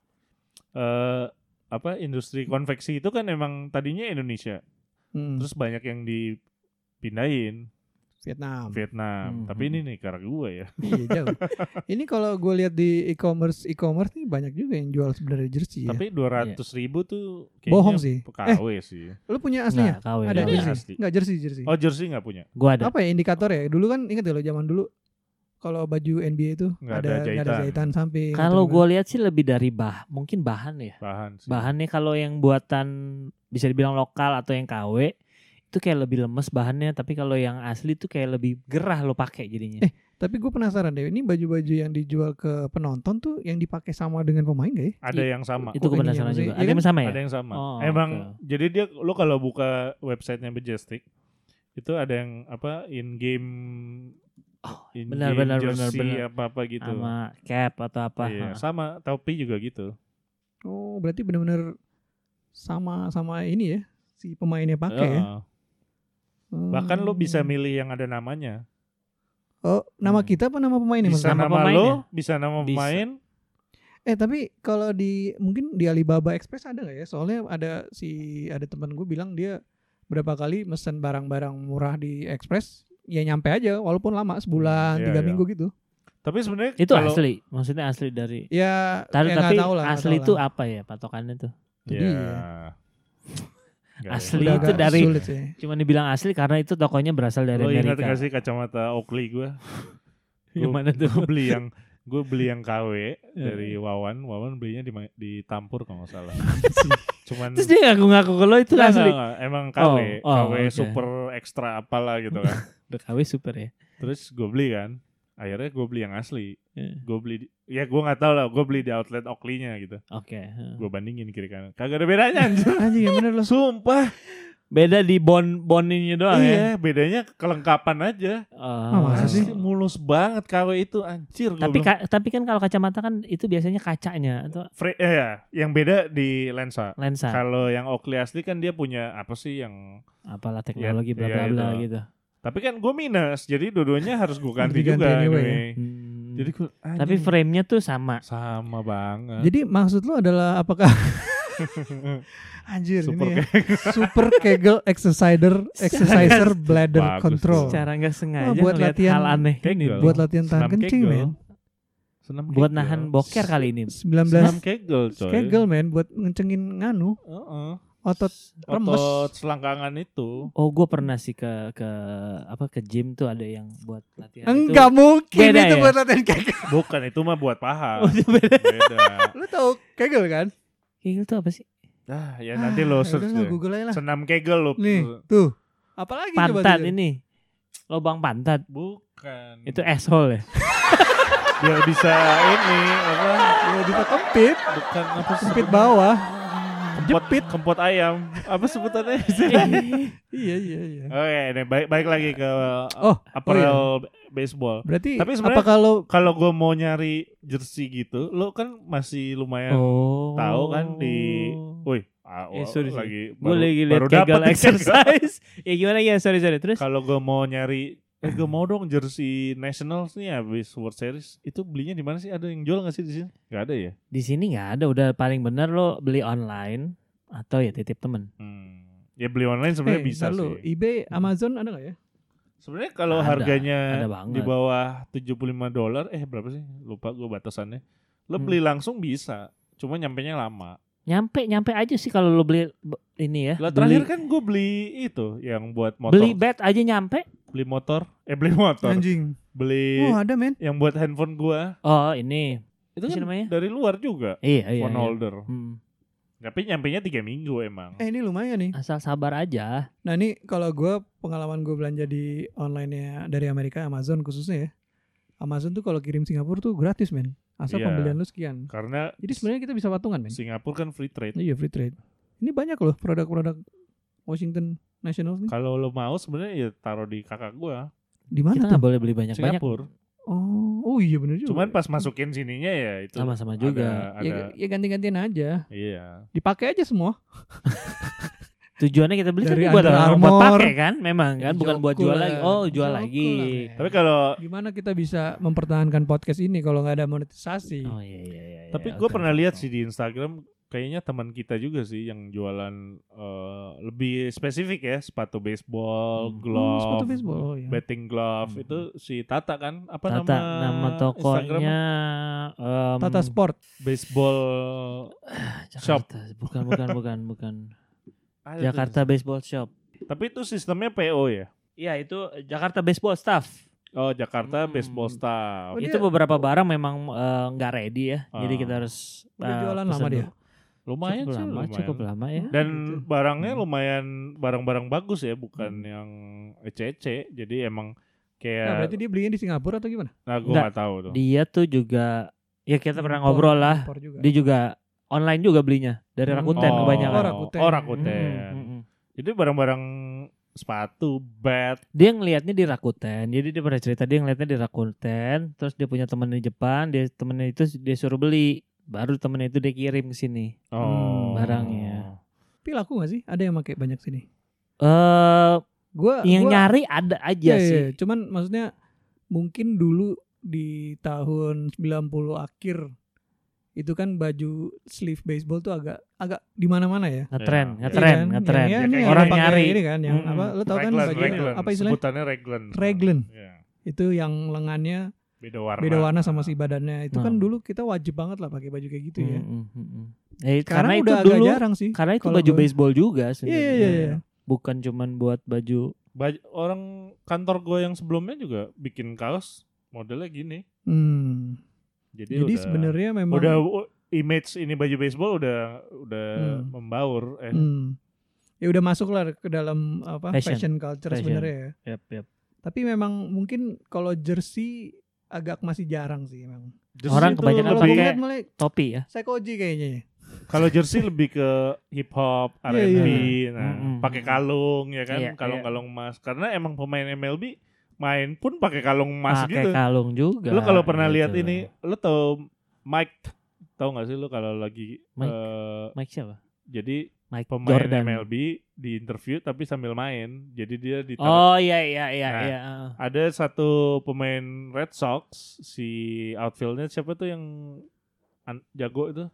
Eh apa industri konveksi itu kan emang tadinya Indonesia. Hmm, Terus banyak yang dipindahin Vietnam. Vietnam. Hmm. Tapi ini nih Nicaragua ya. Iya jauh. Ini kalau gue lihat di e-commerce e-commerce nih banyak juga yang jual sebenarnya jersey ya. Tapi dua ratus ribu tuh kayaknya Bohong sih. K W sih. Lu punya aslinya? Nggak, K W. Ada Ini jersey? asli. Enggak jersey jersey. Oh jersey nggak punya. Gua ada. Apa ya indikator ya? Dulu kan ingat ya lo zaman dulu kalau baju N B A itu Nggak ada ada nggak ada jahitan. jahitan samping. Kalau atau gue lihat sih lebih dari bah, mungkin bahan ya. Bahan sih. Bahannya kalau yang buatan bisa dibilang lokal atau yang K W itu kayak lebih lemes bahannya, tapi kalau yang asli tuh kayak lebih gerah lo pakai jadinya. Eh, Tapi gue penasaran deh, ini baju-baju yang dijual ke penonton tuh yang dipakai sama dengan pemain gak ya? Ada yang sama. Itu Oh, gue ini penasaran yang juga. masih- Ada iya yang sama ya? Ada yang sama. Oh, Emang oke. jadi dia lo kalau buka websitenya Majestic itu ada yang apa in game Oh, in benar, game benar, benar, jersey benar. apa apa gitu. Sama cap atau apa. Iya, Ha. sama topi juga gitu. Oh, berarti benar-benar sama sama ini ya si pemainnya pakai ya. Heeh. Bahkan lo bisa milih yang ada namanya. Oh, nama Hmm. kita apa nama pemainnya Bisa maksudnya? Nama nama, pemainnya? lo, bisa nama Bisa. pemain. Eh tapi kalau di mungkin di Alibaba Express ada nggak ya? Soalnya ada si ada teman gue bilang dia berapa kali mesen barang-barang murah di Express, ya nyampe aja walaupun lama sebulan Hmm, iya, tiga iya. minggu gitu. Tapi sebenarnya Itu kalau- asli, maksudnya asli dari. Ya, Tapi, ya nggak tapi tahu lah, nggak asli tahu itu lah. apa ya patokannya tuh? Itu Ya. dia. Nggak Asli Udah itu agak dari- sulit sih. Cuma dibilang asli karena itu tokonya berasal ya. dari Lo ingat Amerika. gak sih kacamata Oakley gue? Yang mana tuh? Gue beli yang gue beli yang K W Iya. dari Wawan. Wawan belinya di di Tampur kalau nggak salah. Cuman Terus dia ngaku-ngaku kalau itu Nggak, asli. nggak, nggak. Emang K W, Oh, oh, K W oke. super ekstra apalah gitu kan. Udah K W super ya. Terus gue beli kan. Akhirnya gue beli yang asli. Iya. Gue beli di, ya gue nggak tahu lah. Gue beli di outlet Oakley-nya gitu. Oke. heeh. Gue bandingin kiri kanan. Kagak ada bedanya anjir. Anjing yang bener loh. Sumpah. Beda di bond bondingnya doang iya, ya. bedanya kelengkapan aja. Ah, Oh. masa sih? Asli mulus banget K W itu anjir. gua Tapi bilang. ka- tapi kan kalau kacamata kan itu biasanya kacanya atau Fre- eh, ya, yang beda di lensa. lensa. Kalau yang Oakley asli kan dia punya apa sih yang Apalah teknologi bla Iya, bla bla itu. gitu. tapi kan gue minus, jadi dua-duanya harus gue ganti Diganti juga anyway anyway. Hmm. Jadi gua, Tapi anjing, frame-nya tuh sama. sama banget. Jadi maksud lu adalah apakah anjir Super ini ya. Super Kegel exerciser exerciser bladder Bagus control. tuh. Secara nggak sengaja buat ngeliat latihan hal aneh ini. Kegel. Buat latihan tahan Senam kencing, Kegel. men. Senam Buat Kegel. nahan boker kali ini. sembilan belas Senam Kegel coy. Kegel, men, buat ngencengin nganu Heeh. otot remes. Otot selangkangan itu. Oh, gue pernah sih ke ke apa ke gym tuh ada yang buat latihan Enggak mungkin beda itu ya? buat latihan Kegel. Bukan, itu mah buat paha. itu. Oh, itu beda. Beda. Lu tahu Kegel kan? Kegel tuh apa sih? Ah, ya nanti lo Ah, search udahlah, deh. Google aja lah. Senam Kegel lo. Nih, tuh. Apalagi coba Pantat tuh? ini. Lobang pantat. Bukan. Itu asshole ya. Biar bisa ini apa? Ya bisa kempit, Bukan apa sih? kempit bawah. Kempot, kempot ayam. Apa sebutannya? Iya, iya, iya. Oke, ini baik baik lagi ke Oh, apparel baseball. Berarti Tapi sebenarnya apa kalau Kalau gue mau nyari jersey gitu, lo kan masih lumayan Oh. tahu kan di, woi, ah, Eh, wah, sorry, lagi Gue lagi liat baru Kegel dapet nih, exercise. Ya gimana ya, sorry sorry. Terus? Kalau gue mau nyari, eh gue mau dong jersey Nationals nih habis World Series, itu belinya di mana sih? Ada yang jual nggak sih di sini? Nggak ada ya? Di sini nggak ada. Udah paling benar lo beli online atau ya titip temen. Hmm. Ya beli online sebenarnya Eh, bisa ntar lu, sih. eBay, Amazon ada nggak ya? Sebenarnya kalau Ada, harganya ada banget. di bawah tujuh puluh lima dolar, eh berapa sih? Lupa gue batasannya. Lo Hmm. beli langsung bisa, cuma nyampenya lama. Nyampe nyampe aja sih kalau lo beli b- ini ya. Lah beli, terakhir kan gue beli itu yang buat motor. beli bed aja nyampe. beli motor, eh beli motor, Anjing. beli Oh, ada, men. yang buat handphone gua. Oh ini. Itu Apa sih kan namanya? dari luar juga, Iya iya. phone iya. holder. Hmm. Tapi nyampenya tiga minggu emang. Eh, ini lumayan nih. Asal sabar aja. Nah, ini kalau gue pengalaman gue belanja di online-nya dari Amerika, Amazon khususnya ya. Amazon tuh kalau kirim Singapura tuh gratis, men. Asal Iya. pembelian lu sekian. Karena Jadi sebenarnya kita bisa patungan, men. Singapura kan free trade. Iya, free trade. Ini banyak loh produk-produk Washington Nationals nih. Kalau lo mau sebenarnya ya taruh di kakak gua, Di mana Kita tuh? nggak boleh beli banyak-banyak. Singapura. Oh, oh iya bener juga. Cuman pas masukin sininya ya itu Sama-sama ada- juga. Ada, ya, ya ganti-gantian aja. iya. Dipakai aja semua. Tujuannya kita beli Dari kan buat Under apa? Buat Armour. pakai kan, memang kan, bukan buat Jokul jual lah. lagi. Oh, jual Jokul lagi. lah, men. Tapi kalau Gimana kita bisa mempertahankan podcast ini kalau nggak ada monetisasi? Oh iya iya iya. tapi iya, gue oke, pernah oke, lihat oke. sih di Instagram, kayaknya teman kita juga sih yang jualan eh, lebih spesifik ya, sepatu baseball, Hmm. Oh, glove, sepatu baseball. Oh, iya. betting glove. Hmm. Itu si Tata kan, apa Tata, nama nama tokonya em, Tata Sport. baseball shop. Jakarta. Bukan bukan bukan bukan. Ada tuh. Jakarta Baseball Shop. Tapi itu sistemnya P O ya. Iya itu Jakarta Baseball Staff. Oh, Jakarta Hmm. Baseball Staff. Oh, dia- Itu beberapa barang memang eh, nggak ready ya. Jadi Ah. kita harus Udah eh, jualan pesen lama dulu. dia. Lumayan cukup sih, lama, lumayan. cukup lama ya. Dan Gitu. barangnya Hmm. lumayan barang-barang bagus ya, bukan Hmm. yang ece-ece. Jadi emang Nah, kayak, berarti dia belinya di Singapura atau gimana? nah gue Enggak. nggak tahu tuh. Dia tuh juga ya kita pernah Impor- ngobrol lah. impor juga. Dia juga online juga belinya dari Hmm. Rakuten oh, kebanyakan. Oh, Rakuten. Oh, Rakuten. Hmm, hmm, hmm. Jadi barang-barang sepatu, bat. Dia ngelihatnya di Rakuten. Jadi dia pernah cerita dia ngelihatnya di Rakuten, terus dia punya temen di Jepang, dia temennya itu dia suruh beli, baru temennya itu dia kirim ke sini. Oh, barangnya. Tapi laku gak sih? Ada yang pakai banyak sini? Eh Gua yang gua, nyari ada aja Iya, iya, sih. iya. Cuman maksudnya mungkin dulu di tahun sembilan puluh akhir itu kan baju sleeve baseball tuh agak agak di mana-mana ya. Ngetren, Iya, ngetren, Iya kan? ngetren. Yang- Ya, yang- kayak yang orang pakai nyari. ini kan yang Mm-mm. apa lu tahu kan Raglan, baju raglan. apa istilahnya? Sebutannya raglan. Raglan. Iya. Itu yang lengannya Beda warna. beda warna sama si badannya. Itu kan Hmm. dulu kita wajib banget lah pakai baju kayak gitu ya. Mm, mm, mm, mm. Eh, Sekarang karena itu udah dulu agak jarang sih. karena itu kalau baju gua- baseball juga Iya, sebenarnya. iya, iya, iya. Bukan cuman buat baju. Baj- orang kantor gue yang sebelumnya juga bikin kaos modelnya gini. Hmm. Jadi, Jadi udah, sebenarnya memang udah u- image ini baju baseball udah udah Hmm. membaur. Eh, hmm. Ya udah masuk lah ke dalam apa Fashion. fashion, culture Fashion. sebenarnya ya. Yap, yap. Tapi memang mungkin kalau jersey agak masih jarang sih memang. jersey Orang itu kebanyakan Kalau lebih- gue pakai lihat mulai Topi ya. Seikoji kayaknya ya. Kalau jersey lebih ke hip hop, R and B, Iya, nah Mm-mm. pakai kalung ya kan, Iya, kalung-kalung emas. Karena emang pemain M L B main pun pakai kalung emas Pakai gitu. kalung juga. Lu kalau pernah gitu. lihat ini, lu tahu Mike, tahu nggak sih lu kalau lagi Mike? eh, Mike siapa? jadi Mike pemain Jordan. M L B di interview tapi sambil main. Jadi dia ditaruh. Oh iya iya iya Nah, iya. Ada satu pemain Red Sox si outfieldnya siapa tuh yang an- jago itu?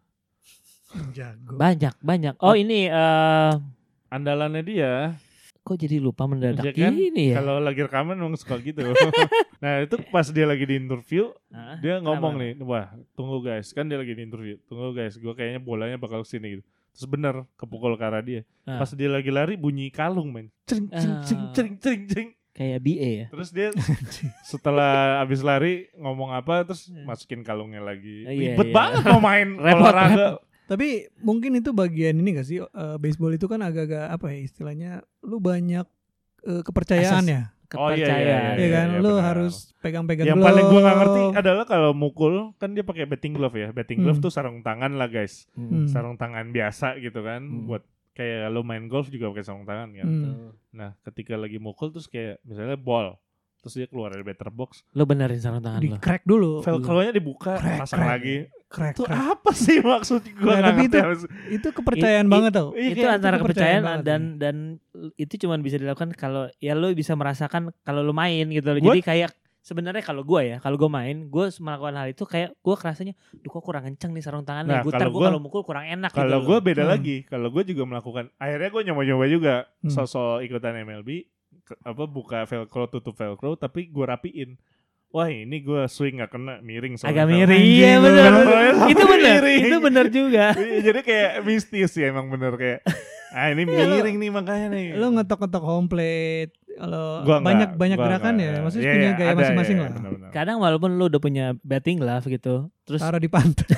Jago. Banyak banyak. Oh ini eh Andalannya dia. kok jadi lupa mendadak Ya kan? ini ya? Kalau lagi rekaman emang suka gitu. Nah itu pas dia lagi di interview, Hah? dia ngomong Kenapa? nih, wah tunggu guys, kan dia lagi di interview, tunggu guys, gue kayaknya bolanya bakal kesini gitu. Terus bener kepukul ke arah dia. Ah. Pas dia lagi lari bunyi kalung men, cering cering cering Ah. cering cering cering. Kayak B A ya. Terus dia setelah abis lari ngomong apa, terus Hmm. masukin kalungnya lagi. Oh, iya, Ribet iya. banget mau main Repot, olahraga. Tapi mungkin itu bagian ini gak sih, eh, baseball itu kan agak-agak apa ya istilahnya, lu banyak eh, kepercayaan Asas- ya, Oh, iya, iya, Kepercayaan. ya kan, iya, lu benar. harus pegang-pegang Yang glove. paling gue gak ngerti adalah kalau mukul kan dia pakai batting glove ya. Batting glove Hmm. tuh sarung tangan lah guys. Hmm. Hmm. Sarung tangan biasa gitu kan. Hmm. Buat kayak lo main golf juga pakai sarung tangan kan. Hmm. Nah ketika lagi mukul terus kayak misalnya ball. Terus dia keluar dari batter box. Lo benerin sarung tangan Di lo. crack dulu, Velcro-nya dibuka, Crack, pasang crack. lagi. crack, Itu crack. apa sih maksud gue Nah, gak tapi ngerti. itu- apa- Itu kepercayaan I- banget tau. Iya, Itu kayak antara itu kepercayaan kepercayaan banget dan ya. dan itu cuma bisa dilakukan kalau ya lo bisa merasakan kalau lo main gitu loh. Gua- Jadi kayak sebenarnya kalau gue ya, kalau gue main, gue melakukan hal itu kayak gue kerasanya, duh kok kurang kenceng nih sarung tangannya. Nah, Gue kalau gue gua- kalau mukul kurang enak Kalau gitu gue loh. beda Hmm. lagi. Kalau gue juga melakukan. Akhirnya gue nyoba-nyoba juga. Hmm. Sosok ikutan M L B. ke- apa buka velcro tutup velcro tapi gue rapiin. Wah ini gue swing gak kena miring soalnya. Agak miring. Anjing, Iya lu benar. bener. Itu benar. Miring. Itu benar juga. Iya, jadi kayak mistis ya emang bener kayak ah ini Iya, lu- miring nih makanya nih. Lu ngetok-ngetok home plate, kalau Gua banyak enggak, banyak gua gerakan enggak. ya, maksudnya Iya, punya iya, gaya ada, masing-masing iya, lah. benar-benar. Kadang walaupun lu udah punya batting glove gitu, terus Taruh di pantat.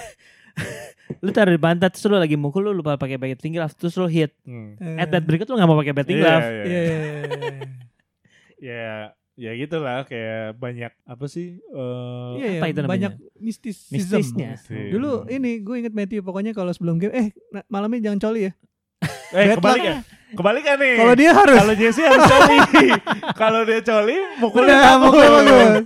lu taruh di pantat terus lu lagi mukul lu lupa pakai batting glove terus lu hit. Hmm. At bat berikut lu gak mau pakai batting Iya, glove. iya, Iya, iya. iya, iya. Ya, ya gitulah kayak banyak apa sih? eh, Iya, iya, Apa itu namanya? banyak mistisism. Mistisnya. mistis. Dulu ini gue inget Matthew pokoknya kalau sebelum game, eh na- malamnya jangan coli ya. eh bad kebalik luck. ya? Kebalik kan nih? Kalau dia harus. Kalau Jesse harus coli. Kalau dia coli, mukulnya Udah, bagus. mukulnya bagus.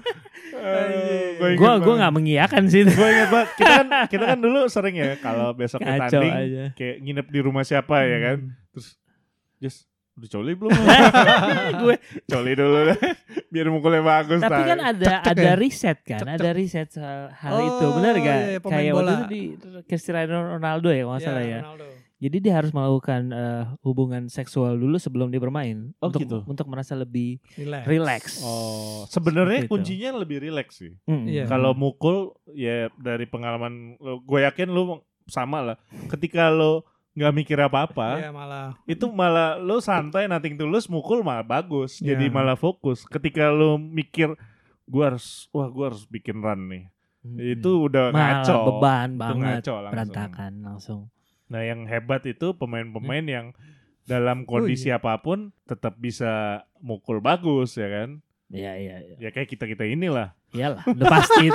Eh, Gue gue nggak mengiyakan sih. Gue ingat banget. Kita kan kita kan dulu sering ya kalau besok Kacau tanding aja. kayak nginep di rumah siapa ya kan. Terus Jess udah coli belum? Gue Coli dulu deh. Biar mukulnya bagus. tapi Tay. kan ada Cek-cek ada ya? riset kan, Cek-cek. ada riset soal hal Oh, itu, benar gak? iya, iya, pemain Kayak waktu bola. itu di Cristiano Ronaldo ya, kalau nggak salah ya. Ronaldo. Jadi dia harus melakukan eh, hubungan seksual dulu sebelum dia bermain, Oh, untuk gitu. untuk merasa lebih Relax. relax. Oh, sebenarnya Seperti itu. kuncinya lebih rileks sih. Hmm. Iya. Kalau mukul ya dari pengalaman lo, gue yakin lu sama lah. Ketika lo nggak mikir apa-apa, Iya malah. itu malah lo santai nothing tulus mukul malah bagus. Jadi Iya. malah fokus. Ketika lo mikir gue harus wah gue harus bikin run nih. Hmm. Itu udah malah ngaco. beban Itu banget, ngaco langsung. berantakan langsung. Nah, yang hebat itu pemain-pemain yang dalam Oh, kondisi iya. apapun tetap bisa mukul bagus ya kan. Iya iya iya. Ya kayak kita-kita inilah. Iyalah, udah pasti itu.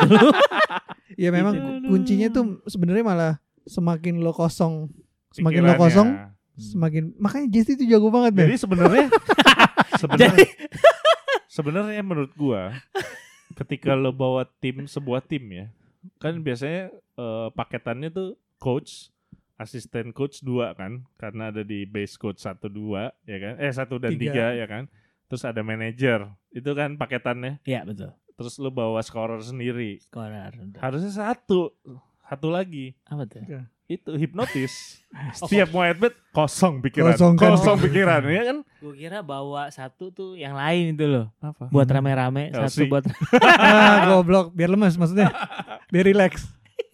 Ya memang Itu. kuncinya tuh sebenarnya malah semakin lo kosong, semakin lo pikirannya. kosong, semakin makanya Jesse itu jago banget deh. Jadi sebenarnya sebenarnya sebenarnya menurut gua ketika lo bawa tim sebuah tim ya, kan biasanya eh, paketannya tuh coach, asisten coach dua kan, karena ada di base coach satu dua ya kan, eh satu dan Tiga. tiga ya kan, terus ada manajer, itu kan paketannya, Iya betul. terus lo bawa scorer sendiri, Skorer. udah. harusnya satu, satu lagi Apa tuh? itu hipnotis, setiap mau at bat kosong pikiran, Kosongkan. kosong pikiran ya kan, Gue kira bawa satu tuh yang lain itu loh. apa? Buat rame-rame, L C. satu buat ah, goblok, biar lemes maksudnya. Biar relax.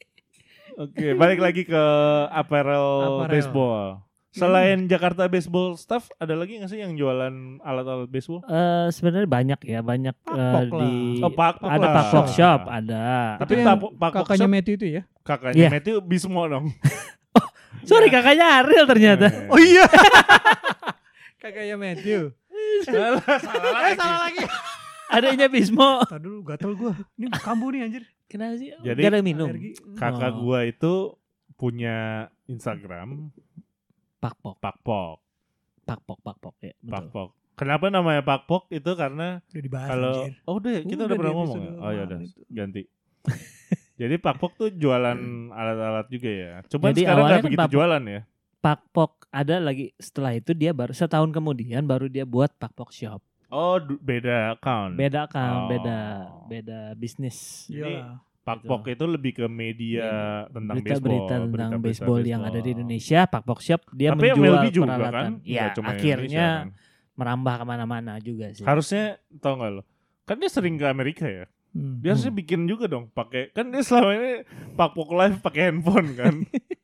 Oke, balik lagi ke apparel, Apparel. baseball. Selain Jakarta Baseball Staff, ada lagi nggak sih yang jualan alat-alat baseball? Eh sebenarnya banyak ya, banyak eh, Pakpok lah. di Oh, Pakpok ada lah. Pakpok Shop, ada. Tapi Itu yang Pakpok Pakpok kakaknya Shop, Matthew itu ya. kakaknya Iya. Matthew Bismo dong. Sorry kakaknya Ariel ternyata. Eh, Oh iya. kakaknya Matthew. salah, salah lagi. Salah lagi. Adanya Bismo. Tadi dulu gatel gua. Ini kambuh nih anjir. Kenapa sih? Jadi, Gak ada minum. Alergi. Kakak Oh. gua itu punya Instagram Pakpok, Pakpok. Pakpok, Pakpok ya. Betul. Pakpok. Kenapa namanya Pakpok? Itu karena Udah dibahas kalau anjir. oh udah kita Udah udah pernah di ngomong ya. episode Oh ya udah kemarin itu. ganti. Jadi Pakpok tuh jualan alat-alat juga ya. Cuman Jadi sekarang awalnya nggak kan begitu Pakpok. jualan ya. Pakpok ada lagi setelah itu dia baru setahun kemudian baru dia buat Pakpok Shop. Oh du- beda account. Beda kan, Oh. beda beda bisnis. Jadi Iyalah. Pakpok itu lebih ke media tentang baseball, Berita-berita tentang berita-berita baseball yang ada di Indonesia, Pakpok Shop dia Tapi M L menjual B juga peralatan. kan? Ya, Nggak cuma akhirnya Indonesia, kan? merambah kemana-mana juga sih. Harusnya tau gak lo? Kan dia sering ke Amerika ya. Hmm. Dia harusnya bikin juga dong pakai kan dia selama ini Pakpok live pakai handphone kan.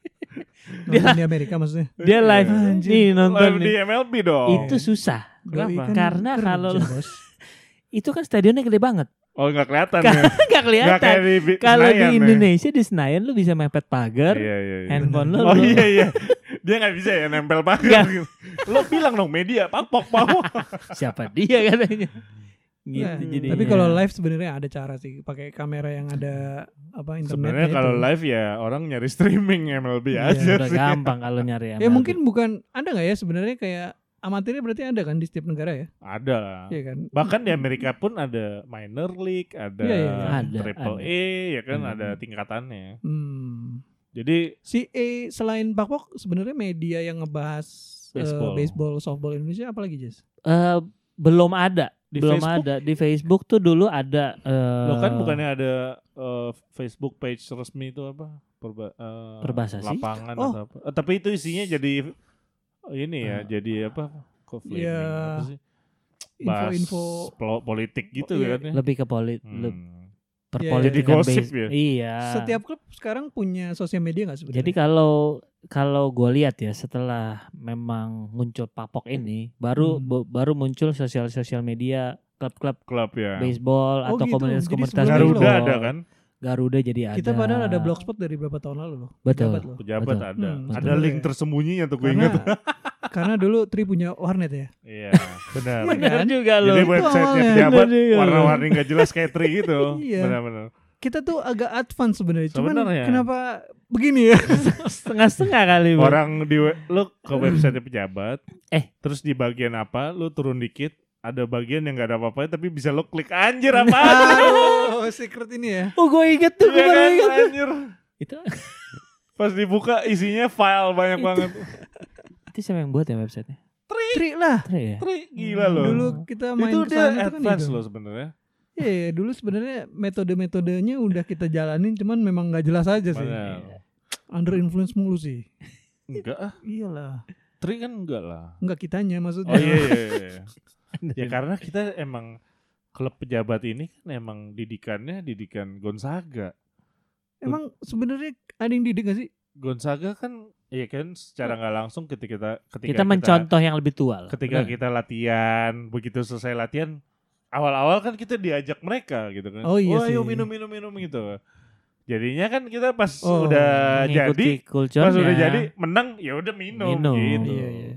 Nonton di Amerika maksudnya. Dia live Anjir. nih nonton live di nih. M L B dong. Itu susah. Doi Kenapa? kan Karena kerja, kalau Bos. itu kan stadionnya gede banget. Oh nggak kelihatan Kan ya. Gak Nggak kelihatan. kayak di Bi- Kalau di Senayan ya. Indonesia di Senayan lu bisa mepet pagar, Iya iya iya. handphone lu. Oh lu- iya iya. Dia nggak bisa ya nempel Nggak. pagar gitu. Lo bilang dong media Pakpok Pakpok. Siapa dia katanya. Gitu Nah, jadinya. tapi kalau live sebenarnya ada cara sih pakai kamera yang ada apa internet. Sebenarnya kalau live ya orang nyari streaming M L B Iya, aja udah sih. gampang kalau nyari ya M L B. mungkin bukan ada nggak ya sebenarnya kayak amatirnya berarti ada kan di setiap negara ya? Ada lah. Iya kan? Bahkan di Amerika pun ada minor league, ada Iya, iya, iya. Ada, triple ada. A, ya kan Hmm. ada tingkatannya. Hmm. Jadi Si E selain Pakpok sebenarnya media yang ngebahas eh, Baseball. baseball, softball Indonesia apalagi Jess? Eh, belum ada, Di belum Facebook? ada di Facebook tuh dulu ada. eh, lo kan bukannya ada eh, Facebook page resmi itu apa? Perba, eh, Perbasasi? lapangan Oh. atau apa? Eh, tapi itu isinya jadi ini ya, Eh. jadi apa? Kok flaming Ya, apa sih? Bahas Info-info pelo- politik gitu Oh, iya. kan ya. lebih ke polit, Hmm. le- Iya, perpolitikan jadi gosip base. ya? Iya. setiap klub sekarang punya sosial media nggak sebenarnya? Jadi kalau kalau gue lihat ya setelah memang muncul Pakpok ini baru Hmm. bu- baru muncul sosial-sosial media klub-klub Klub ya. Oh baseball atau gitu. komunitas-komunitas Jadi Garuda baseball. ada kan? Garuda jadi ada. kita padahal ada blogspot dari berapa tahun lalu loh. Betul. Pejabat loh. Pejabat Betul. ada. Hmm, ada betul. link tersembunyinya tuh gue Karena ingat. karena dulu Tri punya warnet ya. Iya, benar. Benar Kan? juga loh. Jadi Itu website-nya awalnya. pejabat Benar juga. warna-warni nggak jelas kayak tri gitu. Iya. Benar-benar. Kita tuh agak advance sebenarnya. Cuman Sebenarnya. kenapa begini ya? Setengah-setengah kali. Bu. Orang di we- lu ke website pejabat, Eh. terus di bagian apa, lu turun dikit, ada bagian yang nggak ada apa-apa tapi bisa lu klik anjir apa? Oh, secret ini ya. Oh gue inget tuh, gue Iya baru kan, inget tuh. anjir. Itu, Pas dibuka isinya file banyak Itu. banget. itu siapa yang buat ya websitenya? Tri lah. Tri ya? Tri, gila loh. Dulu kita main itu ke dia sana tuh kan advance itu. loh sebenarnya. Iya, iya, dulu sebenarnya metode-metodenya udah kita jalanin, cuman memang nggak jelas aja sih. Benar. Under influence mulu sih. Enggak ah, Iyalah, Tri kan enggak lah. nggak kitanya maksudnya. Oh iya iya. iya. Ya karena kita emang klub pejabat ini kan emang didikannya didikan Gonzaga. Emang sebenarnya ada yang didik gak sih? Gonzaga kan ya kan secara nggak langsung ketika kita ketika Kita mencontoh yang lebih tua lah. ketika Benar. kita latihan, begitu selesai latihan awal-awal kan kita diajak mereka gitu kan. Oh iya Wah, ayo sih. minum minum minum gitu. Jadinya kan kita pas Oh, udah jadi Mengikuti culture-nya. pas udah jadi menang ya udah minum, Minum. gitu. Iya, iya.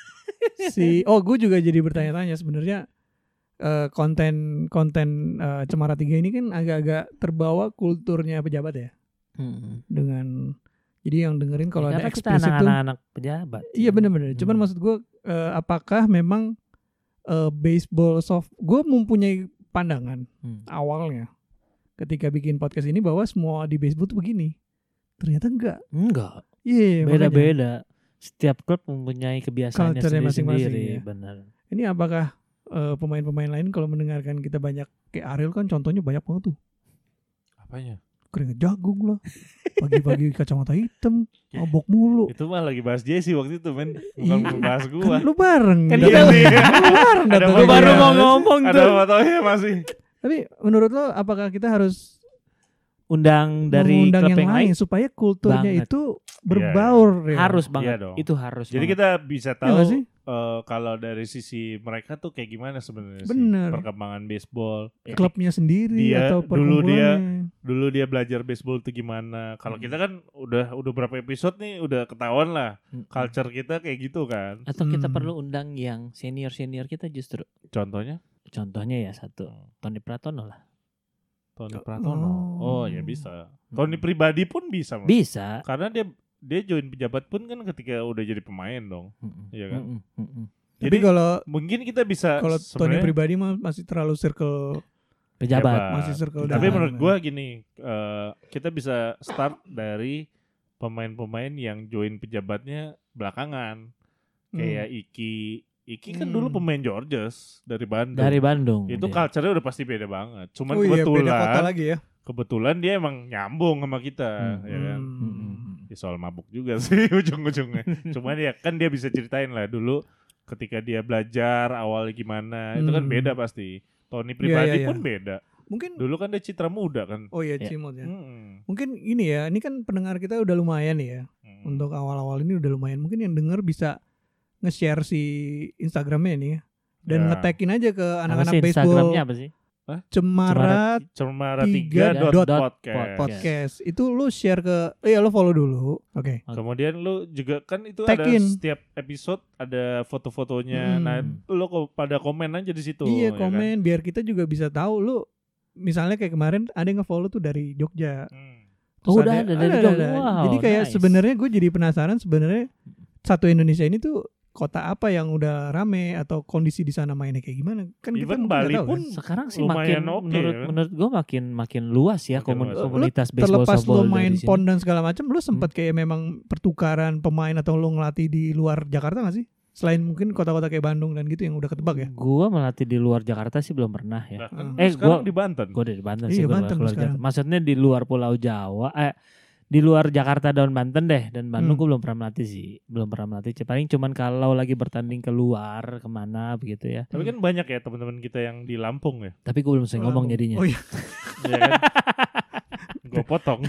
Si oh gue juga jadi bertanya-tanya sebenarnya eh, konten konten eh, Cemara tiga ini kan agak-agak terbawa kulturnya pejabat ya, Hmm. dengan jadi yang dengerin kalau Ya, ada karena kita eksplisit tuh anak-anak pejabat. iya benar-benar. Cuman Hmm. maksud gue eh, apakah memang eh, baseball soft gue mempunyai pandangan Hmm. awalnya ketika bikin podcast ini bahwa semua di baseball tuh begini. Ternyata enggak. Enggak, Iya, makanya. beda-beda. Setiap klub mempunyai kebiasaannya Culture-nya masing-masing, sendiri-sendiri, ya. benar. Ini apakah eh, pemain-pemain lain kalau mendengarkan kita banyak kayak Ariel kan contohnya banyak banget tuh. Apanya? Keringet jagung lah. Pagi-pagi kacamata hitam, mabok mulu. Itu mah lagi bahas Jesse waktu itu men, bukan Iya. bahas gua. Kan lu bareng. Kan datang- iya sih. lu bareng Ada datang Lu Lu baru Iya. mau ngomong Ada tuh. fotonya masih. Tapi menurut lo apakah kita harus Undang dari mengundang klub yang, yang lain lain supaya kulturnya Banget. itu berbaur ya? harus banget. dong. Itu harus. Jadi banget. kita bisa Iya nggak tahu sih? eh, kalau dari sisi mereka tuh kayak gimana sebenarnya sih Bener. perkembangan baseball. Klubnya sendiri Dia- atau dulu dia- perkumpulannya. Dulu dia belajar baseball tuh gimana. Kalau Hmm. kita kan udah udah berapa episode nih udah ketahuan lah Mm-mm. culture kita kayak gitu kan. Atau kita Hmm. perlu undang yang senior-senior kita justru. Contohnya Contohnya ya satu, Tony Pratono lah. Tony Pratono. Oh. Oh, ya bisa. Tony pribadi pun bisa. Mas. Bisa. Karena dia dia join pejabat pun kan ketika udah jadi pemain dong. Mm-mm. Iya kan? Mm-mm. Mm-mm. Tapi Jadi kalau mungkin kita bisa kalau Tony sebenarnya- pribadi mah masih terlalu circle Pejabat. Pejabat. masih circle Tapi dalam. menurut gua gini, eh, kita bisa start dari pemain-pemain yang join pejabatnya belakangan. Kayak Iki. Iki kan Hmm. dulu pemain Georges dari Bandung. Dari Bandung. Itu dia. culture-nya udah pasti beda banget. Cuman Oh iya, kebetulan beda kota lagi ya. kebetulan dia emang nyambung sama kita, Hmm. ya kan. Hmm. Ya soal mabuk juga sih ujung-ujungnya. Cuman ya kan dia bisa ceritain lah dulu ketika dia belajar awalnya gimana. Itu kan Hmm. beda pasti. Tony pribadi iya, iya. pun beda. Mungkin Dulu kan dia citra muda kan. oh iya Ya. Cimot ya. Hmm. Mungkin ini ya, ini kan pendengar kita udah lumayan ya. Hmm. Untuk awal-awal ini udah lumayan. Mungkin yang denger bisa nge-share si Instagramnya nih ya. Dan Ya. nge-tagin aja ke Apa anak-anak sih baseball Instagramnya apa sih? Cemara Cemara Tiga tiga dot dot podcast. podcast. Podcast. Itu lu share ke, eh lu follow dulu. Oke. Kemudian lu juga kan itu Tag-in. ada setiap episode ada foto-fotonya. Hmm. Nah, lu kok pada komen aja di situ. Iya ya komen biar kita juga bisa tahu lu. Misalnya kayak kemarin ada yang nge-follow tuh dari Jogja. kan? Hmm. Terus Oh, udah ada dari Jogja. Wow, Jadi kayak nice. sebenarnya gue jadi penasaran sebenarnya satu Indonesia ini tuh kota apa yang udah rame atau kondisi di sana mainnya kayak gimana? Kan kita Even mungkin Bali nggak tahu, pun kan? Sekarang sih lumayan makin oke, menurut kan? menurut gue makin makin luas ya Makin komun- luas. komunitas baseball terlepas softball lo main dari sini. pon dan segala macam, lo sempat kayak memang pertukaran pemain atau lo ngelatih di luar Jakarta nggak sih? Selain mungkin kota-kota kayak Bandung dan gitu yang udah ketebak ya. Gua melatih di luar Jakarta sih belum pernah ya. Nah, kan Hmm. lu Eh, sekarang gua- di Banten. Gue dari Banten Iya, sih gua Banten keluar sekarang. Jakarta. Maksudnya di luar Pulau Jawa, eh di luar Jakarta dan Banten deh, dan Bandung Hmm. gue belum pernah melatih sih, belum pernah melatih. Paling cuman kalau lagi bertanding keluar kemana begitu ya. Tapi kan banyak ya teman-teman kita yang di Lampung ya. Tapi gue belum bisa ngomong jadinya. Oh iya, Iya kan? Gue potong.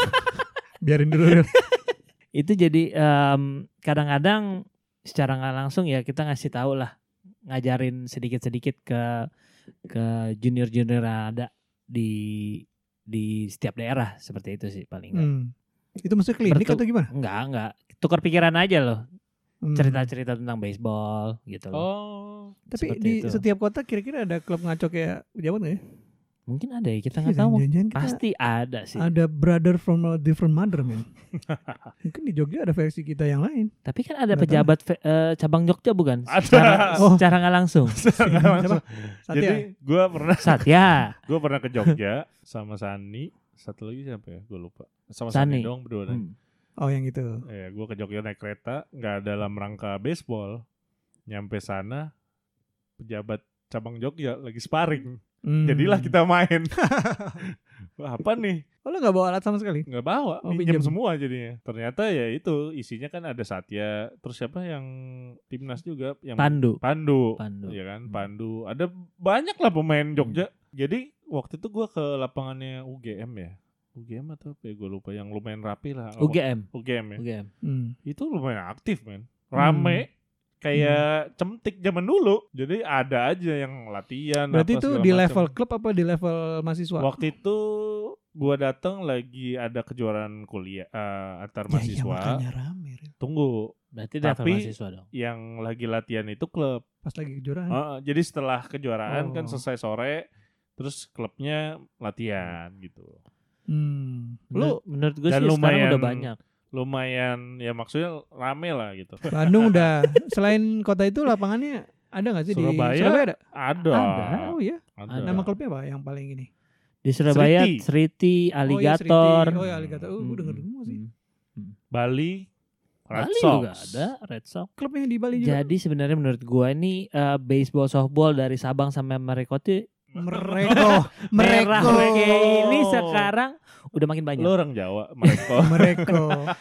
biarin dulu. Ril. Itu jadi em, kadang-kadang secara nggak langsung ya kita ngasih tahu lah, ngajarin sedikit-sedikit ke ke junior-junior yang ada di di setiap daerah seperti itu sih paling nggak. Hmm. Itu maksudnya klinik Bertu- atau gimana? Enggak, enggak. Tukar pikiran aja loh. Hmm. Cerita-cerita tentang baseball gitu loh. Oh. Tapi seperti di itu. setiap kota kira-kira ada klub ngaco kayak Jawa nggak ya? Mungkin ada ya, kita Iya, nggak tahu. jangan-jangan kita Pasti ada sih. ada brother from a different mother man. Mungkin di Jogja ada versi kita yang lain. Tapi kan ada Nggak pejabat fe- eh, cabang Jogja bukan? Ada. Secara, Oh. secara nggak langsung. Langsung. Satya. Jadi gue pernah Satya. gue pernah ke Jogja sama Sani, satu lagi siapa ya? Gue lupa. Sama Sani, Sani. dong berdua. Hmm. Oh yang itu. Ya, gue ke Jogja naik kereta, nggak dalam rangka baseball. Nyampe sana, pejabat cabang Jogja lagi sparring. Hmm. Jadilah kita main. Wah, apa nih? Oh lo gak bawa alat sama sekali? Nggak bawa, Oh, pinjam pinjam. semua jadinya. Ternyata ya itu isinya kan ada Satya, terus siapa yang timnas juga, yang Pandu. Pandu, Pandu. ya kan, Hmm. Pandu. Ada banyak lah pemain Jogja. Jadi waktu itu gue ke lapangannya U G M ya, U G M atau apa ya, gue lupa, yang lumayan rapi lah. U G M. U G M ya. U G M. Hmm. Itu lumayan aktif men, rame. Kayak cemtik zaman dulu. Jadi ada aja yang latihan. Berarti apa itu segala di macam. level klub apa di level mahasiswa? Waktu itu gua datang lagi ada kejuaraan kuliah eh, antar Ya, iya, mahasiswa. makanya rame. Ril. Tunggu, Berarti level Tapi- mahasiswa dong. yang lagi latihan itu klub. Pas lagi kejuaraan. Heeh, jadi setelah kejuaraan kan Oh. selesai sore, terus klubnya latihan gitu. Hmm. Menurut, menurut gue dan sih sekarang lumayan- udah banyak. Lumayan ya maksudnya rame lah gitu. Bandung udah. Selain kota itu lapangannya ada nggak sih Surabaya? di Surabaya? Ada. Ada. Ada. Oh iya. Ada. Nama klubnya apa yang paling ini? Di Surabaya, Sriti. Sriti, Oh, iya, Alligator. Sriti. Oh ya Alligator. Oh, gue Hmm, denger semua sih. hmm. Bali, Red Bali Sox. juga ada, Red Sox. Klubnya di Bali juga. Jadi sebenarnya menurut gua ini eh, baseball softball dari Sabang sampai Merauke Mereka. Merah Mereka. ini sekarang udah makin banyak. Lo orang Jawa, mereka. Mereka.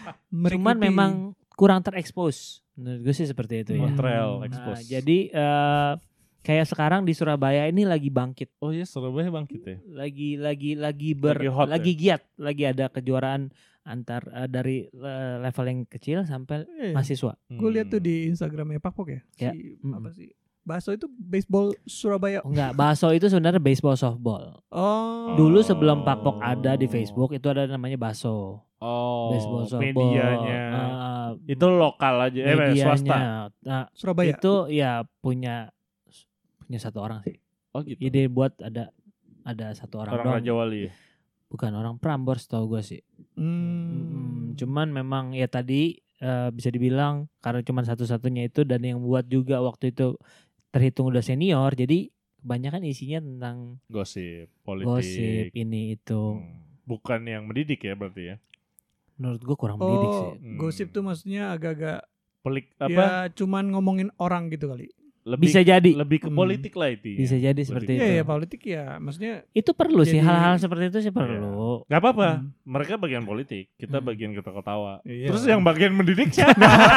Cuman memang kurang terekspos. Menurut gue sih seperti itu ya. Hmm. Montreal Nah, expose. jadi eh, kayak sekarang di Surabaya ini lagi bangkit, Oh iya, Surabaya bangkit ya. lagi lagi lagi ber Lagi hot lagi giat, lagi ada kejuaraan antar eh, dari eh, level yang kecil sampai Iya. mahasiswa. Gue lihat tuh Hmm. di Instagramnya Pak Pok ya. Ya. Si, Mm-mm. apa sih? Baso itu baseball Surabaya. Oh, enggak, Baso itu sebenarnya baseball softball. Oh. Dulu sebelum Pak Pok ada di Facebook itu ada namanya Baso. Oh, Baseball softball. medianya. Eh, Itu lokal aja, eh medianya. swasta. Nah, Surabaya. itu ya punya punya satu orang sih. Oh gitu. Ide buat ada ada satu orang, Orang doang. Raja Wali. ya? bukan orang Prambors tau gue sih. Hmm. Hmm, cuman memang ya tadi uh, bisa dibilang karena cuma satu-satunya itu dan yang buat juga waktu itu terhitung udah senior, jadi kebanyakan isinya tentang Gosip, politik. gosip ini itu. Hmm. Bukan yang mendidik ya berarti ya. Menurut gue kurang mendidik Oh, sih. Hmm. gosip tuh maksudnya agak-agak Pelik apa? ya cuman ngomongin orang gitu kali. Lebih, Bisa jadi. lebih ke Hmm. politik lah itu. Bisa jadi seperti Iya itu. ya politik ya, maksudnya Itu perlu sih Jadi- hal-hal seperti itu sih perlu. Gak apa-apa. Hmm. Mereka bagian politik, kita Hmm. bagian ketawa-ketawa. Iya. Terus yang bagian mendidik siapa?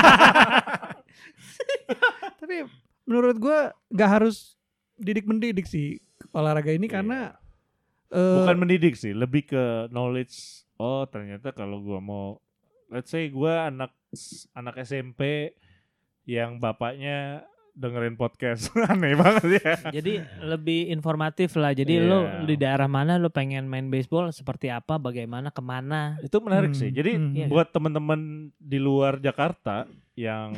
tapi menurut gua nggak harus didik mendidik sih olahraga ini karena eh, Bukan mendidik sih, lebih ke knowledge. Oh ternyata kalau gua mau, let's say gua anak anak S M P yang bapaknya dengerin podcast, aneh banget ya. Jadi lebih informatif lah. Jadi Iya. lo di daerah mana lo pengen main baseball seperti apa, bagaimana, kemana. Itu menarik Hmm, sih. Jadi hmm. Iya. buat teman-teman di luar Jakarta yang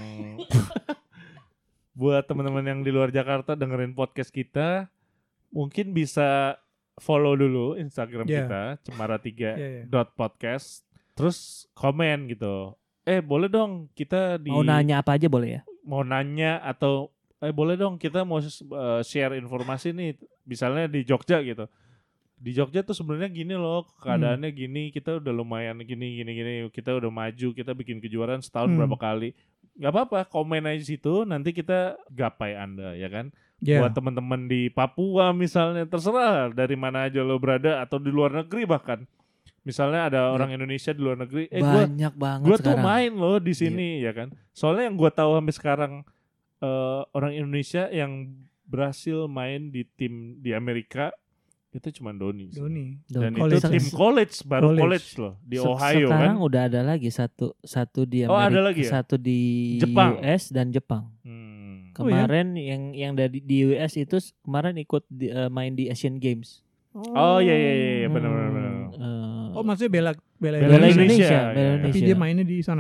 buat teman-teman yang di luar Jakarta dengerin podcast kita, mungkin bisa follow dulu Instagram Yeah. kita cemara tiga Iya, iya. dot podcast, terus komen gitu. Eh boleh dong kita di Mau nanya apa aja boleh ya. mau nanya atau eh boleh dong kita mau uh, share informasi nih, misalnya di Jogja gitu. Di Jogja tuh sebenarnya gini loh keadaannya gini, kita udah lumayan gini gini gini, kita udah maju, kita bikin kejuaraan setahun Hmm. berapa kali. Gak apa-apa, komen aja situ, nanti kita gapai Anda ya kan. Ya. Buat teman-teman di Papua misalnya, terserah dari mana aja lo berada atau di luar negeri bahkan. Misalnya ada orang Indonesia di luar negeri, eh gua Banyak banget gue tuh sekarang. main loh di sini ya kan. Soalnya yang gue tahu sampai sekarang eh, orang Indonesia yang berhasil main di tim di Amerika itu cuma Doni. sih. Doni. Dan College. itu tim college baru College. college, loh di Se- Ohio Sekarang kan. udah ada lagi satu satu di Oh, Amerika, ada lagi ya? satu di Jepang. U S dan Jepang. Hmm. Oh, ya? Kemarin yang yang dari di U S itu s- kemarin ikut di- eh, main di Asian Games. Oh iya iya iya iya, benar benar benar. Eh, Oh maksudnya bela bela, Bela Bela Indonesia, Indonesia, ya. Bela Tapi Indonesia. dia mainnya di sana.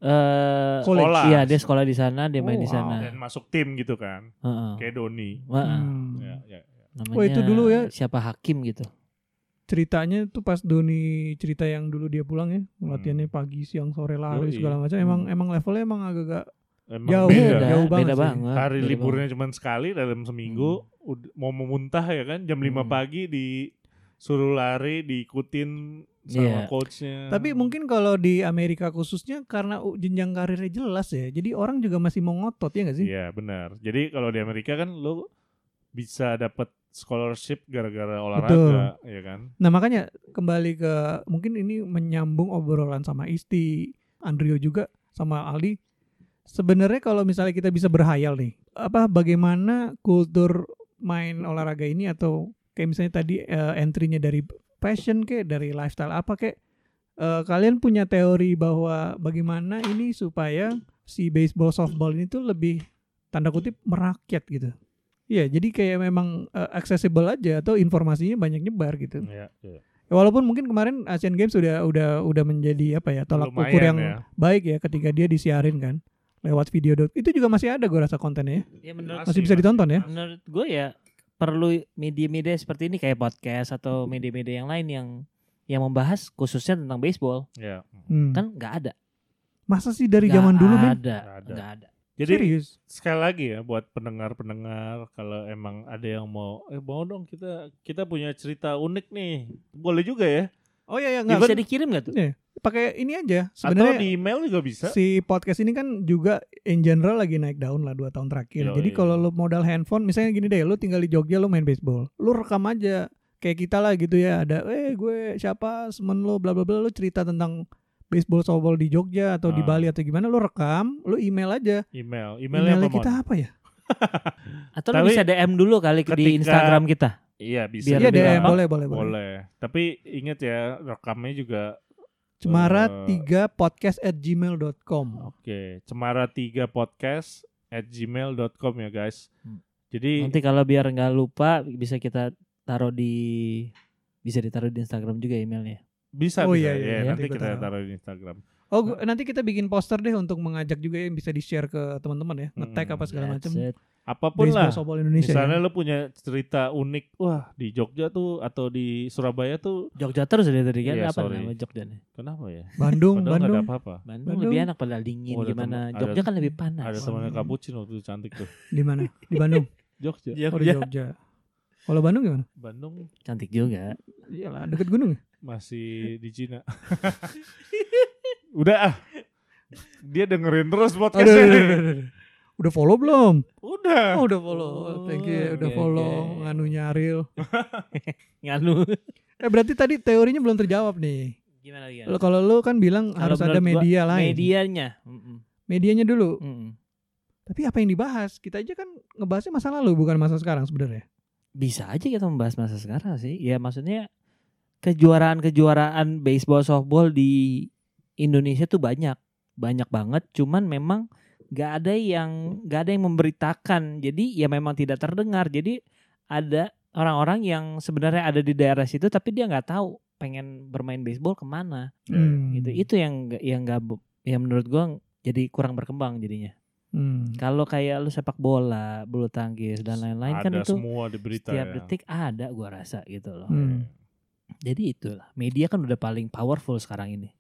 Eh, College. Sekolah. Iya, dia sekolah di sana, dia main Oh, di wow. sana. Dan masuk tim gitu kan. Heeh. Kayak Doni. Heeh. Hmm. Ya, ya. Namanya Oh, itu dulu ya. siapa Hakim gitu. Ceritanya tuh pas Doni cerita yang dulu dia pulang ya, latihannya pagi, siang, sore, lari Yoi. segala macam. Emang Hmm. emang levelnya emang agak-agak Emang Jauh, beda. Beda, jauh banget beda sih. banget. Hari beda liburnya cuma sekali dalam seminggu, ud- mau memuntah ya kan, jam lima Hmm. pagi disuruh lari, diikutin sama Iya. coachnya. Tapi mungkin kalau di Amerika khususnya karena u- jenjang karirnya jelas ya. Jadi orang juga masih mau ngotot ya nggak sih? Iya benar. Jadi kalau di Amerika kan lo bisa dapat scholarship gara-gara olahraga, ya kan? Nah makanya kembali ke mungkin ini menyambung obrolan sama Isti, Andrio juga sama Aldi. Sebenarnya kalau misalnya kita bisa berhayal nih, apa bagaimana kultur main olahraga ini atau kayak misalnya tadi eh, entry-nya dari passion kayak dari lifestyle apa kayak eh, kalian punya teori bahwa bagaimana ini supaya si baseball softball ini tuh lebih tanda kutip merakyat gitu. Iya, jadi kayak memang eh, accessible aja atau informasinya banyak nyebar gitu. Iya, iya. Walaupun mungkin kemarin Asian Games udah udah udah menjadi apa ya tolak Lumayan ukur yang ya. baik ya ketika dia disiarin kan lewat video dot itu juga masih ada gue rasa kontennya ya. Ya menurut Masih bisa ditonton ya? menurut gue ya perlu media-media seperti ini kayak podcast atau media-media yang lain yang yang membahas khususnya tentang baseball. Iya. Hmm. Kan nggak ada. Masa sih dari Nggak zaman dulu men? ada, Nggak ada. nggak ada. Jadi Serius? sekali lagi ya buat pendengar-pendengar, kalau emang ada yang mau, eh mau dong kita kita punya cerita unik nih, boleh juga ya. Oh iya ya Nggak nggak bisa dikirim nggak tuh? Iya. Pakai ini aja. Atau Sebenarnya di email juga bisa. si podcast ini kan juga in general lagi naik daun lah dua tahun terakhir. Yoi. Jadi kalau lu modal handphone, misalnya gini deh, lu tinggal di Jogja lu main baseball, lu rekam aja kayak kita lah gitu ya. Ada, eh gue siapa semen lu, bla bla bla, lu cerita tentang baseball softball di Jogja atau di Ah. Bali atau gimana, lu rekam, lu email aja. Email, emailnya Emailnya apa kita Mon? apa ya? Atau lu Tapi bisa D M dulu kali ke di ketika- Instagram kita. Iya bisa. Biar Iya lebih deh, gampang. boleh boleh boleh. Boleh. Tapi ingat ya rekamnya juga. Cemara eh, tiga podcast at gmail dot com. Oke, cemara tiga podcast at gmail dot com ya guys. Hmm. Jadi Nanti kalau biar nggak lupa bisa kita taruh di bisa ditaruh di Instagram juga emailnya. bisa Oh, bisa iya, iya, ya, iya, nanti nanti kita gua taruh. taruh di Instagram. Oh, gua- nanti kita bikin poster deh untuk mengajak juga yang bisa di-share ke teman-teman ya, nge-tag Hmm, apa segala That's macam. it. Apapun Baseball lah. softball Indonesia. Misalnya ya. lo punya cerita unik, wah di Jogja tuh atau di Surabaya tuh, Jogja terus dari tadi kan Iya, apa sorry. nama Jogja nih? kenapa ya? Bandung, Padahal nggak ada Bandung. apa-apa. Bandung, Bandung. lebih enak padahal dingin Oh, ada gimana. teman- Jogja ada- kan lebih panas. Ada temannya Bandung. Kapucin waktu itu cantik tuh. Di mana? Di Bandung. Jogja. Oh, di Jogja. Kalau Bandung gimana? Bandung Cantik juga. Iyalah, deket gunung ya? masih di Cina. Udah ah. Dia dengerin terus Aduh, podcastnya. aduh, nih. aduh, aduh. Udah follow belum? Udah. Oh, udah follow. Oh, Thank you. Udah oke, follow oke. nganunya Ariel. Nganu. Eh berarti tadi teorinya belum terjawab nih. Gimana lagi? Lo- Kalau lu kan bilang harus ada media lain. Medianya. Mm-mm. Medianya dulu. Mm-mm. Tapi apa yang dibahas? Kita aja kan ngebahasnya masa lalu bukan masa sekarang sebenarnya. Bisa aja kita membahas masa sekarang sih. Ya maksudnya kejuaraan-kejuaraan baseball softball di Indonesia tuh banyak. Banyak banget. Cuman memang gak ada yang gak ada yang memberitakan. Jadi ya memang tidak terdengar. Jadi ada orang-orang yang sebenarnya ada di daerah situ tapi dia nggak tahu pengen bermain baseball kemana. Hmm. Gitu. Itu yang nggak- yang nggak yang menurut gua jadi kurang berkembang jadinya. Hmm. Kalau kayak lu sepak bola, bulu tangkis dan lain-lain kan Ada itu semua di berita setiap ya. detik ada gua rasa gitu loh. Hmm. Jadi itulah media kan udah paling powerful sekarang ini.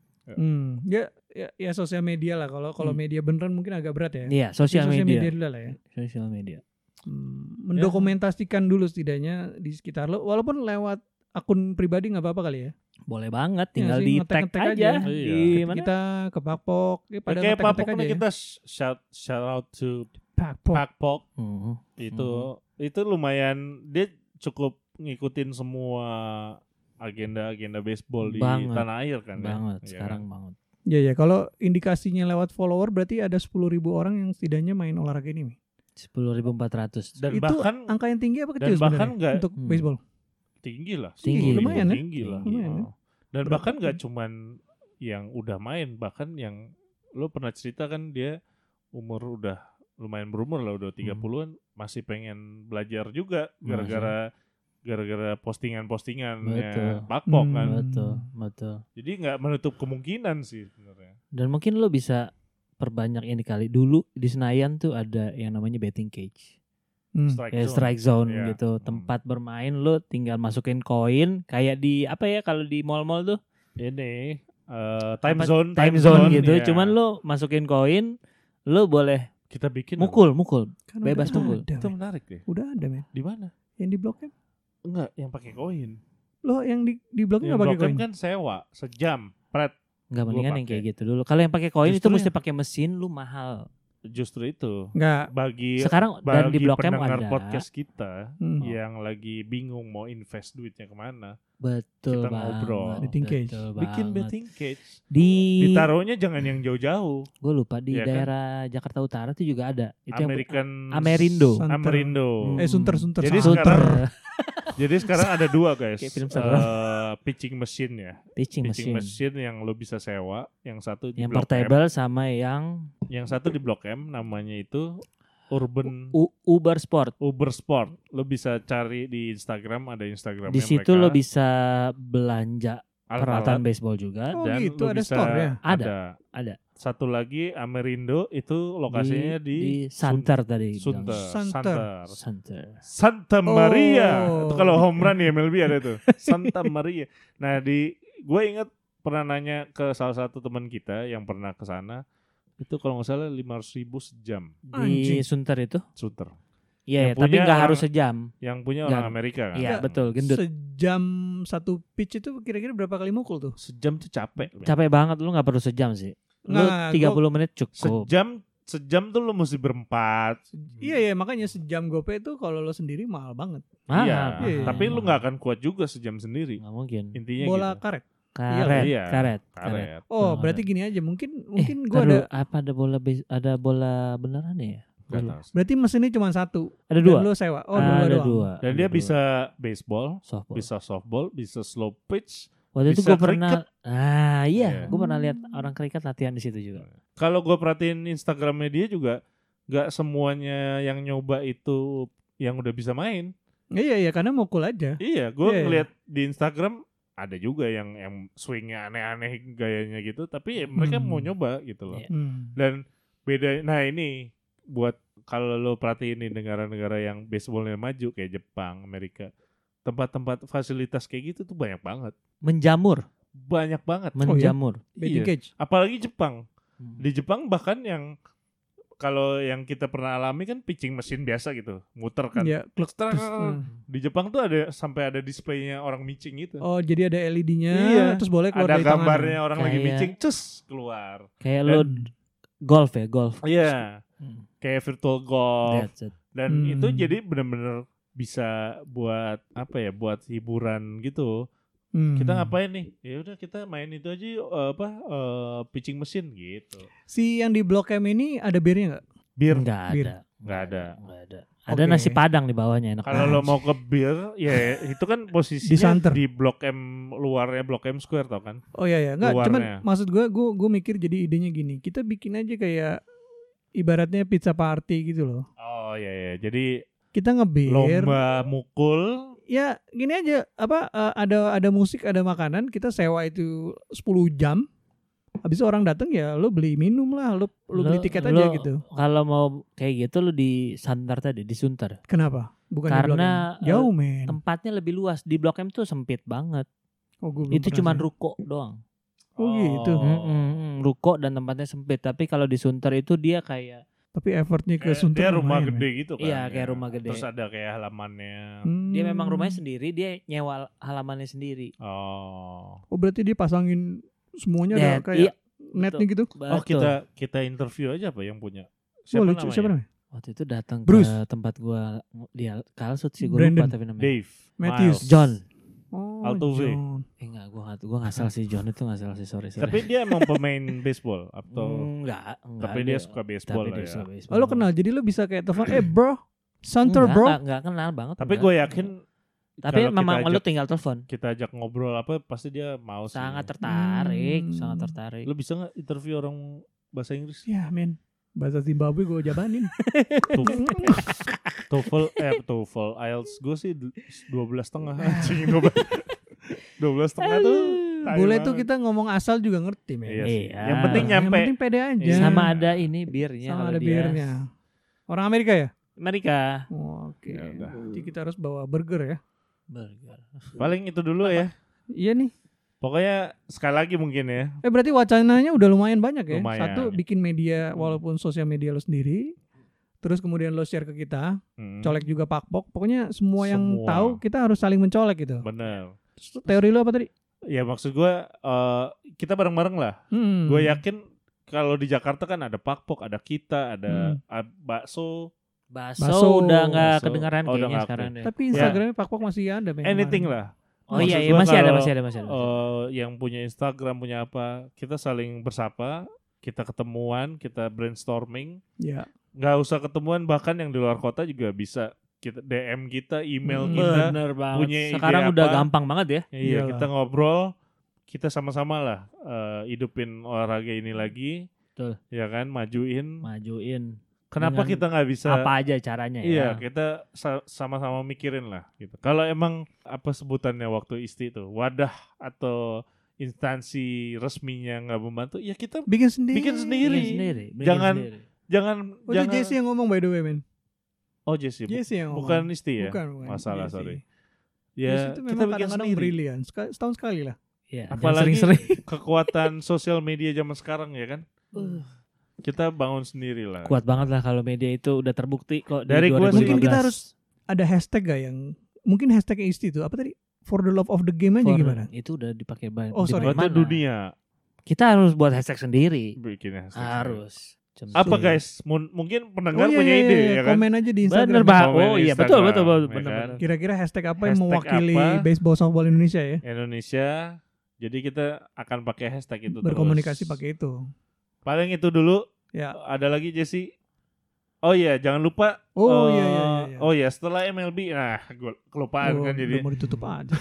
Hmm. Ya, ya, ya sosial media lah. Kalau kalau Hmm. media beneran mungkin agak berat ya. Iya, sosial Sosial media. media dulu lah ya. Sosial media. Hmm, mendokumentasikan dulu setidaknya di sekitar lo, walaupun lewat akun pribadi nggak apa-apa kali ya. Boleh banget Iya tinggal sih, di tag ngetek-ngetek aja, aja. di Iya. mana? Kita ke Pakpok, ya pada Kayak ngetek-ngetek Pak Pok aja ya. kita shout shout out to Pakpok. Pak Pok. Mhm. Itu itu lumayan, dia cukup ngikutin semua agenda-agenda baseball di Banget. tanah air kan ya. Banget Iya sekarang kan? banget. Ya ya, kalau indikasinya lewat follower berarti ada sepuluh ribu orang yang setidaknya main olahraga ini. Mi. sepuluh ribu empat ratus. Dan Itu bahkan angka yang tinggi apa dan kecil bahkan sebenarnya nggak- untuk Hmm. baseball? tinggi lah. Tinggi, lumayan ya? Tinggi lah. Lumayan ya? Oh. Dan Berapa bahkan nggak tuh? cuman yang udah main, bahkan yang lo pernah cerita kan dia umur udah lumayan berumur lah, udah tiga puluhan masih pengen belajar juga gara-gara gara-gara postingan-postingannya Betul. Pak Pok Hmm. kan. Betul, betul. Jadi nggak menutup kemungkinan sih sebenarnya. Dan mungkin lo bisa perbanyak ini kali. Dulu di Senayan tuh ada yang namanya betting cage. Hmm. Strike Ya zone. strike zone Iya. gitu. Hmm. Tempat bermain lo tinggal masukin koin kayak di apa ya kalau di mall-mall tuh Ini eh, time Apa- zone, time zone gitu. ya. Cuman lo masukin koin, lo boleh kita bikin mukul, mukul. Kan Bebas udah mukul. ada, Itu men. menarik deh. Udah ada men. Di mana? Yang di Blok M. Enggak, yang pakai koin. Lo yang di di Blok M Yang nggak pakai Blok M koin? kan sewa sejam. Pret. Nggak mendingan Gua yang kayak pakai. gitu dulu. Kalau yang pakai koin itu Justru mesti yang- pakai mesin, lu mahal. Justru itu. Nggak. Bagi Sekarang dan di bagi Blok M pendengar ada. podcast kita Hmm. yang lagi bingung mau invest duitnya kemana, Betul Kita banget. ngobrol. Betting cage. Betul bikin banget. betting cage. Di Ditaruhnya jangan yang jauh-jauh. gue lupa di Iya kan? daerah Jakarta Utara tuh juga ada. Itu yang American Amerindo. Sunter. Amerindo. Eh Sunter Sunter. Jadi Sunter. sekarang- Jadi sekarang ada dua guys. Kayak film seru. Eh, pitching machine ya. pitching Pitching machine. machine yang lo bisa sewa, yang satu di Yang Blok M, portable sama yang yang satu di Blok M namanya itu Urban U- Uber Sport. Uber Sport. Lo bisa cari di Instagram, ada Instagramnya Di situ mereka. lo bisa belanja Alat-alat. peralatan baseball juga. Oh Dan gitu, lo ada bisa- store-nya? Ada. Ada. Satu lagi Amerindo itu lokasinya di, di Sunter tadi. bilang. Sunter. Sunter. Sunter. Sunter. Santa Maria. Oh. Itu kalau home run di M L B ada tuh. Santa Maria. Nah, di gue ingat pernah nanya ke salah satu teman kita yang pernah ke sana. Itu kalau nggak salah lima ratus ribu sejam Di Anjing. Sunter itu? Sunter. Iya, Yang ya, tapi punya nggak orang- harus sejam. Yang punya Nggak. orang Amerika kan. Iya, Nggak. betul, gendut. Sejam satu pitch itu kira-kira berapa kali mukul tuh? Sejam tuh capek. men. Capek banget, lu nggak perlu sejam sih. Lu Nggak, tiga gua- puluh menit cukup. Sejam sejam tuh lo mesti berempat. Iya ya, makanya sejam gope itu kalau lo sendiri mahal banget. Mahal, Iya. Iya. Tapi lu nggak akan kuat juga sejam sendiri. Nggak mungkin. Intinya Bola gitu. karet. Karet, Iya, karet, karet. karet. Oh, Bola berarti karet. gini aja. Mungkin Eh, mungkin gua ntar ada dulu, apa ada bola base- ada bola beneran ya? Gua Nggak lupa. tahu sih. berarti mesinnya cuma satu. Ada Dan dua. lo sewa. Oh, Ah, dua ada doang. dua. Dan Ada dia dua. bisa baseball, softball. bisa softball, bisa slow pitch. Waktu itu bisa gue pernah, ah Iya. iya, gue pernah lihat orang kriket latihan di situ juga. Kalau gue perhatiin Instagramnya dia juga nggak semuanya yang nyoba itu yang udah bisa main. Iya iya, karena mukul aja. Iya, gue Iya. ngeliat di Instagram ada juga yang yang swingnya aneh-aneh gayanya gitu, tapi ya mereka Hmm. mau nyoba gitu loh. Iya. Hmm. Dan beda, nah ini buat kalau lo perhatiin nih negara-negara yang baseballnya maju kayak Jepang, Amerika, tempat-tempat fasilitas kayak gitu tuh banyak banget, Menjamur, banyak banget. menjamur. Batting Iya. cage. Apalagi Jepang. Hmm. Di Jepang bahkan yang kalau yang kita pernah alami kan pitching mesin biasa gitu, muter kan. Ya, kluk. Setelah- Terus, hmm. Di Jepang tuh ada sampai ada displaynya orang pitching gitu. Oh, jadi ada L E D-nya, Iya. terus boleh keluar Ada dari gambarnya tangan. orang lagi Kayak- pitching, cus keluar. Kayak Dan- lo golf ya, golf. Iya, Hmm. kayak virtual golf. That's it. Dan Hmm. itu jadi bener-bener bisa buat apa ya, buat hiburan gitu. Hmm. Kita ngapain nih? Ya udah kita main itu aja yuk, eh, apa eh, pitching mesin gitu. Si yang di Blok M ini ada birnya nggak? Bir. Nggak Bir. ada. Nggak ada. Nggak ada. Ada Oke. nasi padang di bawahnya enak Kalau banget. lo mau ke bir, ya itu kan Di posisinya Santer. di Blok M, luarnya Blok M Square tau kan? Oh iya ya, nggak. Cuman Luarnya. maksud gue, gue gue mikir jadi idenya gini. Kita bikin aja kayak ibaratnya pizza party gitu loh. Oh iya iya. Jadi Kita ngebir. lomba mukul. Ya gini aja, apa eh, ada ada musik, ada makanan, kita sewa itu sepuluh jam. Habis itu orang datang ya lo beli minum lah, lo lo beli Lo- tiket aja lo gitu. Kalau mau kayak gitu lo di Santar tadi, di Sunter. Kenapa? Bukan di Karena, Blok M. Jauh men. Tempatnya lebih luas. Di Blok M tuh sempit banget. Oh, gua belum Itu pernah cuma sih. ruko doang. Oh, gitu. Mm-mm, ruko dan tempatnya sempit. Tapi kalau di Sunter itu dia kayak Tapi effortnya ke Kayak Sunter dia rumah lumayan, gede men. gitu kan. Iya, kayak rumah gede. Terus ada kayak halamannya. Hmm. dia memang rumahnya sendiri, dia nyewa halamannya sendiri. Oh. Oh berarti dia pasangin semuanya Dan- ada kayak iya, netnya gitu. Oh betul. kita kita interview aja apa yang punya. Oh, Siapa lucu. namanya? Siapa namanya? Waktu itu datang Bruce. ke tempat gua, dia Kalsut sih gue Brandon. lupa tapi namanya. Dave. Matthews. Miles. John. Oh, Altuve. John. Eh enggak, gua enggak gua ngasal sih John itu ngasal sih, sorry sorry. Tapi dia emang pemain baseball atau enggak, enggak. tapi dia suka baseball tapi lah dia ya. suka baseball. Oh lo kenal, jadi lo bisa kayak telepon, eh bro, Sunter Enggak, bro. Enggak, enggak kenal banget. Tapi enggak. gue yakin Tapi kalau memang kita lu ajak- tinggal telepon. kita ajak ngobrol apa pasti dia mau sih. Sangat tertarik, Hmm. sangat tertarik. Lu bisa nggak interview orang bahasa Inggris? Ya men, bahasa Zimbabwe gue jabanin. Tuh- TOEFL eh TOEFL I E L T S gue sih dua belas setengah anjing dua belas dua belas setengah tuh tai Boleh banget. tuh kita ngomong asal juga ngerti men. Iya sih. Iya. Yang penting Yang nyampe. penting pede aja. Iya. Sama ada ini birnya Sama kalau ada dia. birnya. Orang Amerika ya? Amerika. Oh, Oke. Ya udah. Jadi kita harus bawa burger ya. Burger. Paling itu dulu ya. Iya nih. Pokoknya sekali lagi mungkin ya. Eh berarti wacananya udah lumayan banyak ya. Lumayan. Satu bikin media walaupun sosial media lo sendiri. Terus kemudian lo share ke kita. Hmm, Colek juga pakpok. Pokoknya semua yang Semua. tahu kita harus saling mencolek gitu. bener. Terus teori lo apa tadi? Ya maksud gue eh, kita bareng-bareng lah. Hmm. Gue yakin kalau di Jakarta kan ada Pakpok, ada kita, ada Hmm. ah, bakso, Bakso, Bakso. udah nggak Bakso. kedengaran Oh, udah kayaknya nggak sekarang aktif. deh. Tapi Instagramnya pakpok masih ada. men, anything kemarin. lah. Oh Maksud iya, iya gua masih ada, kalau, masih ada, masih ada. masih ada. eh, yang punya Instagram punya apa, kita saling bersapa, kita ketemuan, kita brainstorming. Ya. Nggak usah ketemuan, bahkan yang di luar kota juga bisa. Kita D M kita, email Hmm. kita. Bener banget. punya ide Sekarang udah apa? gampang banget ya. Iya, Iyalah. kita ngobrol, kita sama-sama lah eh, hidupin olahraga ini lagi. Betul. Ya kan, majuin. Majuin. Kenapa dengan kita nggak bisa? Apa aja caranya Iya, ya. kita sa- sama-sama mikirin lah gitu. Kalau emang apa sebutannya waktu isti itu, wadah atau instansi resminya nggak membantu, ya kita Bikin sendiri. bikin sendiri. Bikin sendiri. bikin Jangan- sendiri. jangan Oh, itu jangan. Jesse yang ngomong by the way men. Oh Jesse, bu- Jesse yang ngomong. bukan isti ya? Bukan, bukan. Masalah Jesse. sorry. Jesse Ya itu kita memang bikin kadang-kadang sendiri. brilian. Sekali, setahun sekali lah. Iya, jangan Apalagi sering-sering. kekuatan sosial media zaman sekarang ya kan. Uh, Kita bangun sendiri lah. Kuat banget lah kalau media itu udah terbukti kok di Dari gua sih- Mungkin kita dua ribu lima belas. harus ada hashtag gak yang mungkin hashtagnya isti itu apa tadi? For the love of the game aja For- gimana? Itu udah dipakai banyak. Oh, sorry. Berarti dunia Kita harus buat hashtag sendiri. bikin hashtag. Harus. Apa Tentu. guys? Mun- mungkin Oh pendengar iya, punya iya, ide iya. ya kan? Komen aja di Instagram. Bener bah. Komen Oh di iya betul Instagram, betul betul ya bener, kan? bener. Kira-kira hashtag apa yang Hashtag mewakili apa? baseball softball Indonesia ya? Indonesia. Jadi kita akan pakai hashtag itu Berkomunikasi terus. pakai itu. Paling itu dulu. Ya. Ada lagi Jesse. Oh iya, jangan lupa. Oh eh, iya iya iya. iya. Oh iya, setelah M L B, nah gue kelupaan Oh, kan jadi udah mau ditutup aja.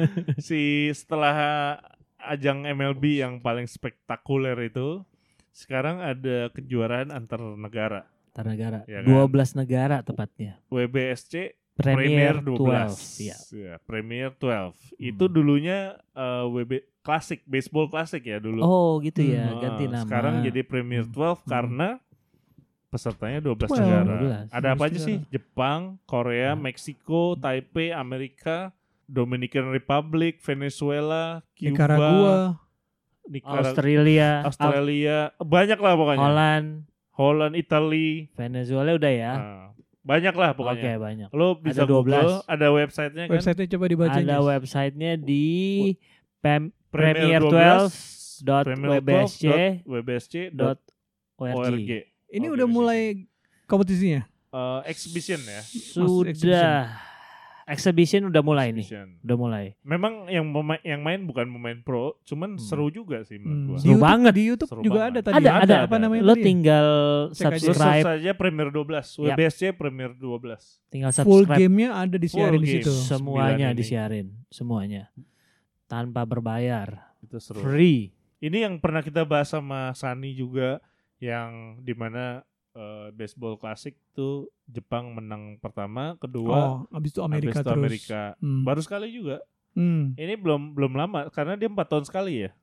si setelah ajang M L B yang paling spektakuler itu, sekarang ada kejuaraan antar negara. Antar negara. Iya kan? dua belas negara tepatnya. W B S C Premier dua dua belas. belas. Iya. Ya, Premier dua belas. Itu dulunya eh, W B klasik, baseball klasik ya dulu. Oh gitu ya, Ah, ganti nama. Sekarang jadi Premier dua belas karena pesertanya dua belas dua belas. negara. dua belas. Ada apa aja negara. sih? Jepang, Korea, Hmm. Meksiko, Taipei, Amerika, Dominican Republic, Venezuela, Cuba, Nicaragua. Nicaragua, Australia, Australia, banyak lah pokoknya. Holland, Holland, Italy, Venezuela udah ya. nah, banyak lah Oke, pokoknya. banyak. Lo bisa Ada dua belas. Google, ada websitenya kan? Websitenya coba dibaca. Ada Jess. websitenya di pem- Premier premier dua belas dot Premier w b s c w b s c dot dot org. org. Ini Oke, udah di mulai kompetisinya. Eh, exhibition ya. Sudah. Exhibition udah mulai nih. Exhibition. Udah mulai. Memang yang pema- yang main bukan pemain pro, cuman Hmm. seru juga sih menurut Hmm. gua. Di Seru YouTube- banget. Di YouTube Seru juga banget. ada tadi. Ada, ada. Apa namanya Lo tadi? tinggal Cek aja. Lo search subscribe, saja Premier dua belas, Yap. W B S C Premier dua belas. tinggal Full subscribe. game-nya ada disiarin di game. situ. Semuanya Sembilan ini. disiarin, semuanya. Tanpa berbayar. Itu seru. Free. Ini yang pernah kita bahas sama Sani juga, yang dimana eh, baseball klasik tuh Jepang menang pertama, kedua, Oh, abis itu Amerika habis itu terus. Amerika. Hmm. Baru sekali juga. Hmm. Ini belum belum lama karena dia empat tahun sekali ya.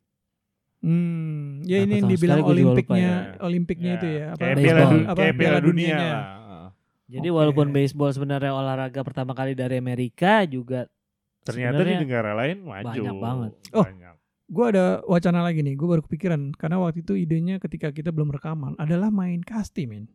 Hmm. Ya Berapa ini yang tahun dibilang sekali gua juga lupa Olimpiknya, ya. Olimpiknya Ya, itu ya. Apa? kayak Baseball. Piala, du- Apa, kayak Piala Piala Dunia Dunianya. lah. Jadi Oke. walaupun baseball sebenarnya olahraga pertama kali dari Amerika juga Ternyata di sebenarnya negara lain maju. banyak banget. Oh. Banyak. Gue ada wacana lagi nih. Gue baru kepikiran karena waktu itu idenya ketika kita belum rekaman adalah main kasti, men.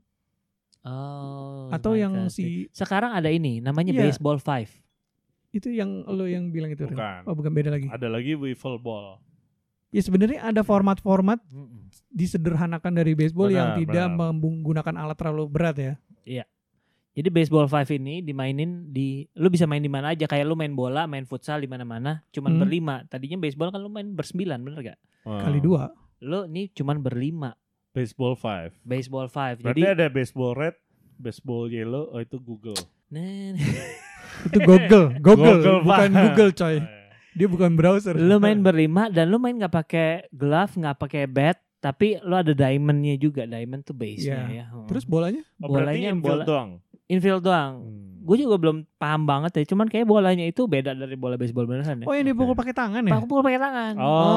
Oh, Atau main yang kasti. si Sekarang ada ini namanya Iya. baseball five. itu yang lo yang bilang itu. Ren. Bukan. Oh, bukan beda lagi. Ada lagi wiffle ball. Ya sebenarnya ada format-format disederhanakan dari baseball yang Benar, tidak benar. menggunakan alat terlalu berat ya. Jadi baseball five ini dimainin di lu bisa main di mana aja, kayak lu main bola, main futsal di mana-mana, cuman Hmm. berlima. Tadinya baseball kan lu main bersembilan, bener gak? Kali Oh. dua. Lu nih cuman berlima. Baseball five. Baseball five. Berarti Jadi ada baseball red, baseball yellow, oh itu Google. nah, Itu Google, Google, Google, bukan Pak. Google coy. Dia bukan browser. lu main berlima dan lu main nggak pakai glove, nggak pakai bat, tapi lu ada diamondnya juga. Diamond tuh base-nya Iya. ya. Hmm. Terus bolanya? Oh, berarti bolanya infield bola doang. infield doang. Hmm. Gue juga belum paham banget ya, cuman kayak bolanya itu beda dari bola baseball beneran ya. Oh, yang dipukul pakai tangan ya? Pak pukul pakai tangan.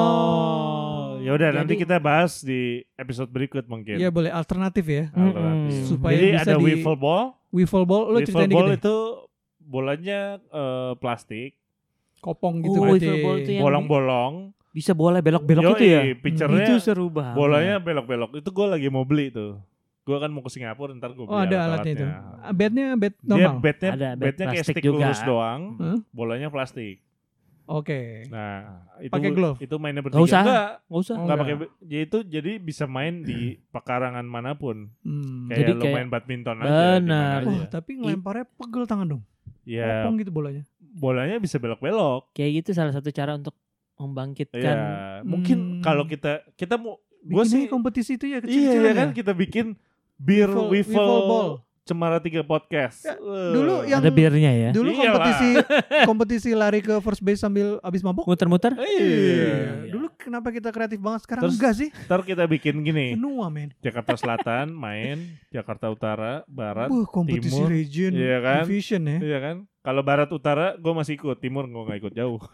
Oh, ya udah nanti Jadi- kita bahas di episode berikut mungkin. Iya boleh alternatif ya. Alternatif. Mm-mm. Supaya Jadi bisa ada di- wiffle ball. Wiffle ball lo Wiffle ceritain dikit ball deh. itu bolanya eh, plastik, Kopong gitu Oh, berarti. wiffle ball itu yang bolong-bolong. bisa bola belok-belok itu Yoi, ya. pitchernya Itu seru banget. bolanya belok-belok. Itu gue lagi mau beli tuh. Gue kan mau ke Singapura ntar gue beli Oh ada alatnya itu. alat-alatnya. Ah, Batnya bat Dia normal. batnya, Ada bat batnya kayak plastik stick juga. lurus doang, Hah? bolanya plastik. Oke. Nah, itu Pakai glove? Itu mainnya Nggak bertiga. usah. Enggak, Nggak usah. Oh, enggak enggak. pakai jadi itu jadi bisa main di pekarangan manapun. Hmm. Kayak Jadi lo kayak- main badminton aja di mana Benar. aja. Wah, tapi ngelemparnya pegel tangan dong. Ya, Kopong gitu bolanya. bolanya bisa belok-belok. Kayak gitu salah satu cara untuk membangkitkan. Ya, mungkin Hmm. kalau kita kita mau gua Bikin sih aja kompetisi itu ya iya kecil-kecilan ya kan kita bikin beer Wiffle- wiffle, wiffle ball. Cemara tiga podcast. Ya, Wah. dulu yang- Ada birnya ya. Dulu Iyalah. kompetisi kompetisi lari ke first base sambil abis mabuk. Muter-muter. Iya. Dulu kenapa kita kreatif banget sekarang Terus- enggak sih? Ntar kita bikin gini. Benua men. Jakarta Selatan main, Jakarta Utara, Barat, Wah, kompetisi Timur, region, iya kan? division ya. iya kan? Kalau Barat Utara gue masih ikut, Timur gue nggak ikut jauh.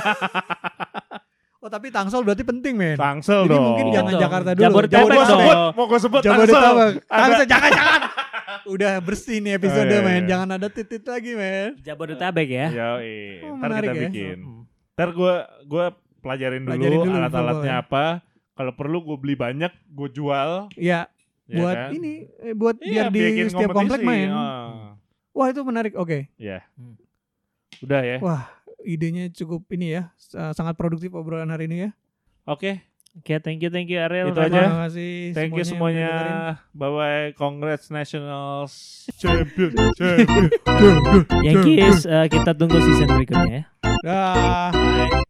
Oh tapi Tangsel berarti penting men. Tangsel Jadi dong. mungkin jangan Dong. Jakarta dulu. Jabodetabek Mau gue dong. sebut, mau gue sebut Tangsel. Jabodetabek. Ada- Tangsel jangan jangan. Udah bersih nih episode Oh, iya, men. iya. Jangan ada titit lagi men. Jabodetabek ya. Ya, iya. Oh, Ntar menarik kita ya. bikin. Hmm. Ntar gue gue pelajarin dulu, Pelajarin dulu alat-alatnya info, apa. Kalau perlu gue beli banyak, gue jual. Ya, ya buat kan? ini eh, buat Iya, biar di bikin setiap kompetisi. komplek main. Ah. Wah, itu menarik. Oke. Ya. Hmm. Udah ya. Wah, idenya cukup ini ya. s- Sangat produktif obrolan hari ini ya. Oke. Oke, thank you, thank you Ariel. Itu aja. Terima kasih Thank you yang semuanya. udah dengerin. Bye bye. Congrats Nationals. Champion. Champion. Yankees, eh, kita tunggu season berikutnya ya. Dah. Bye.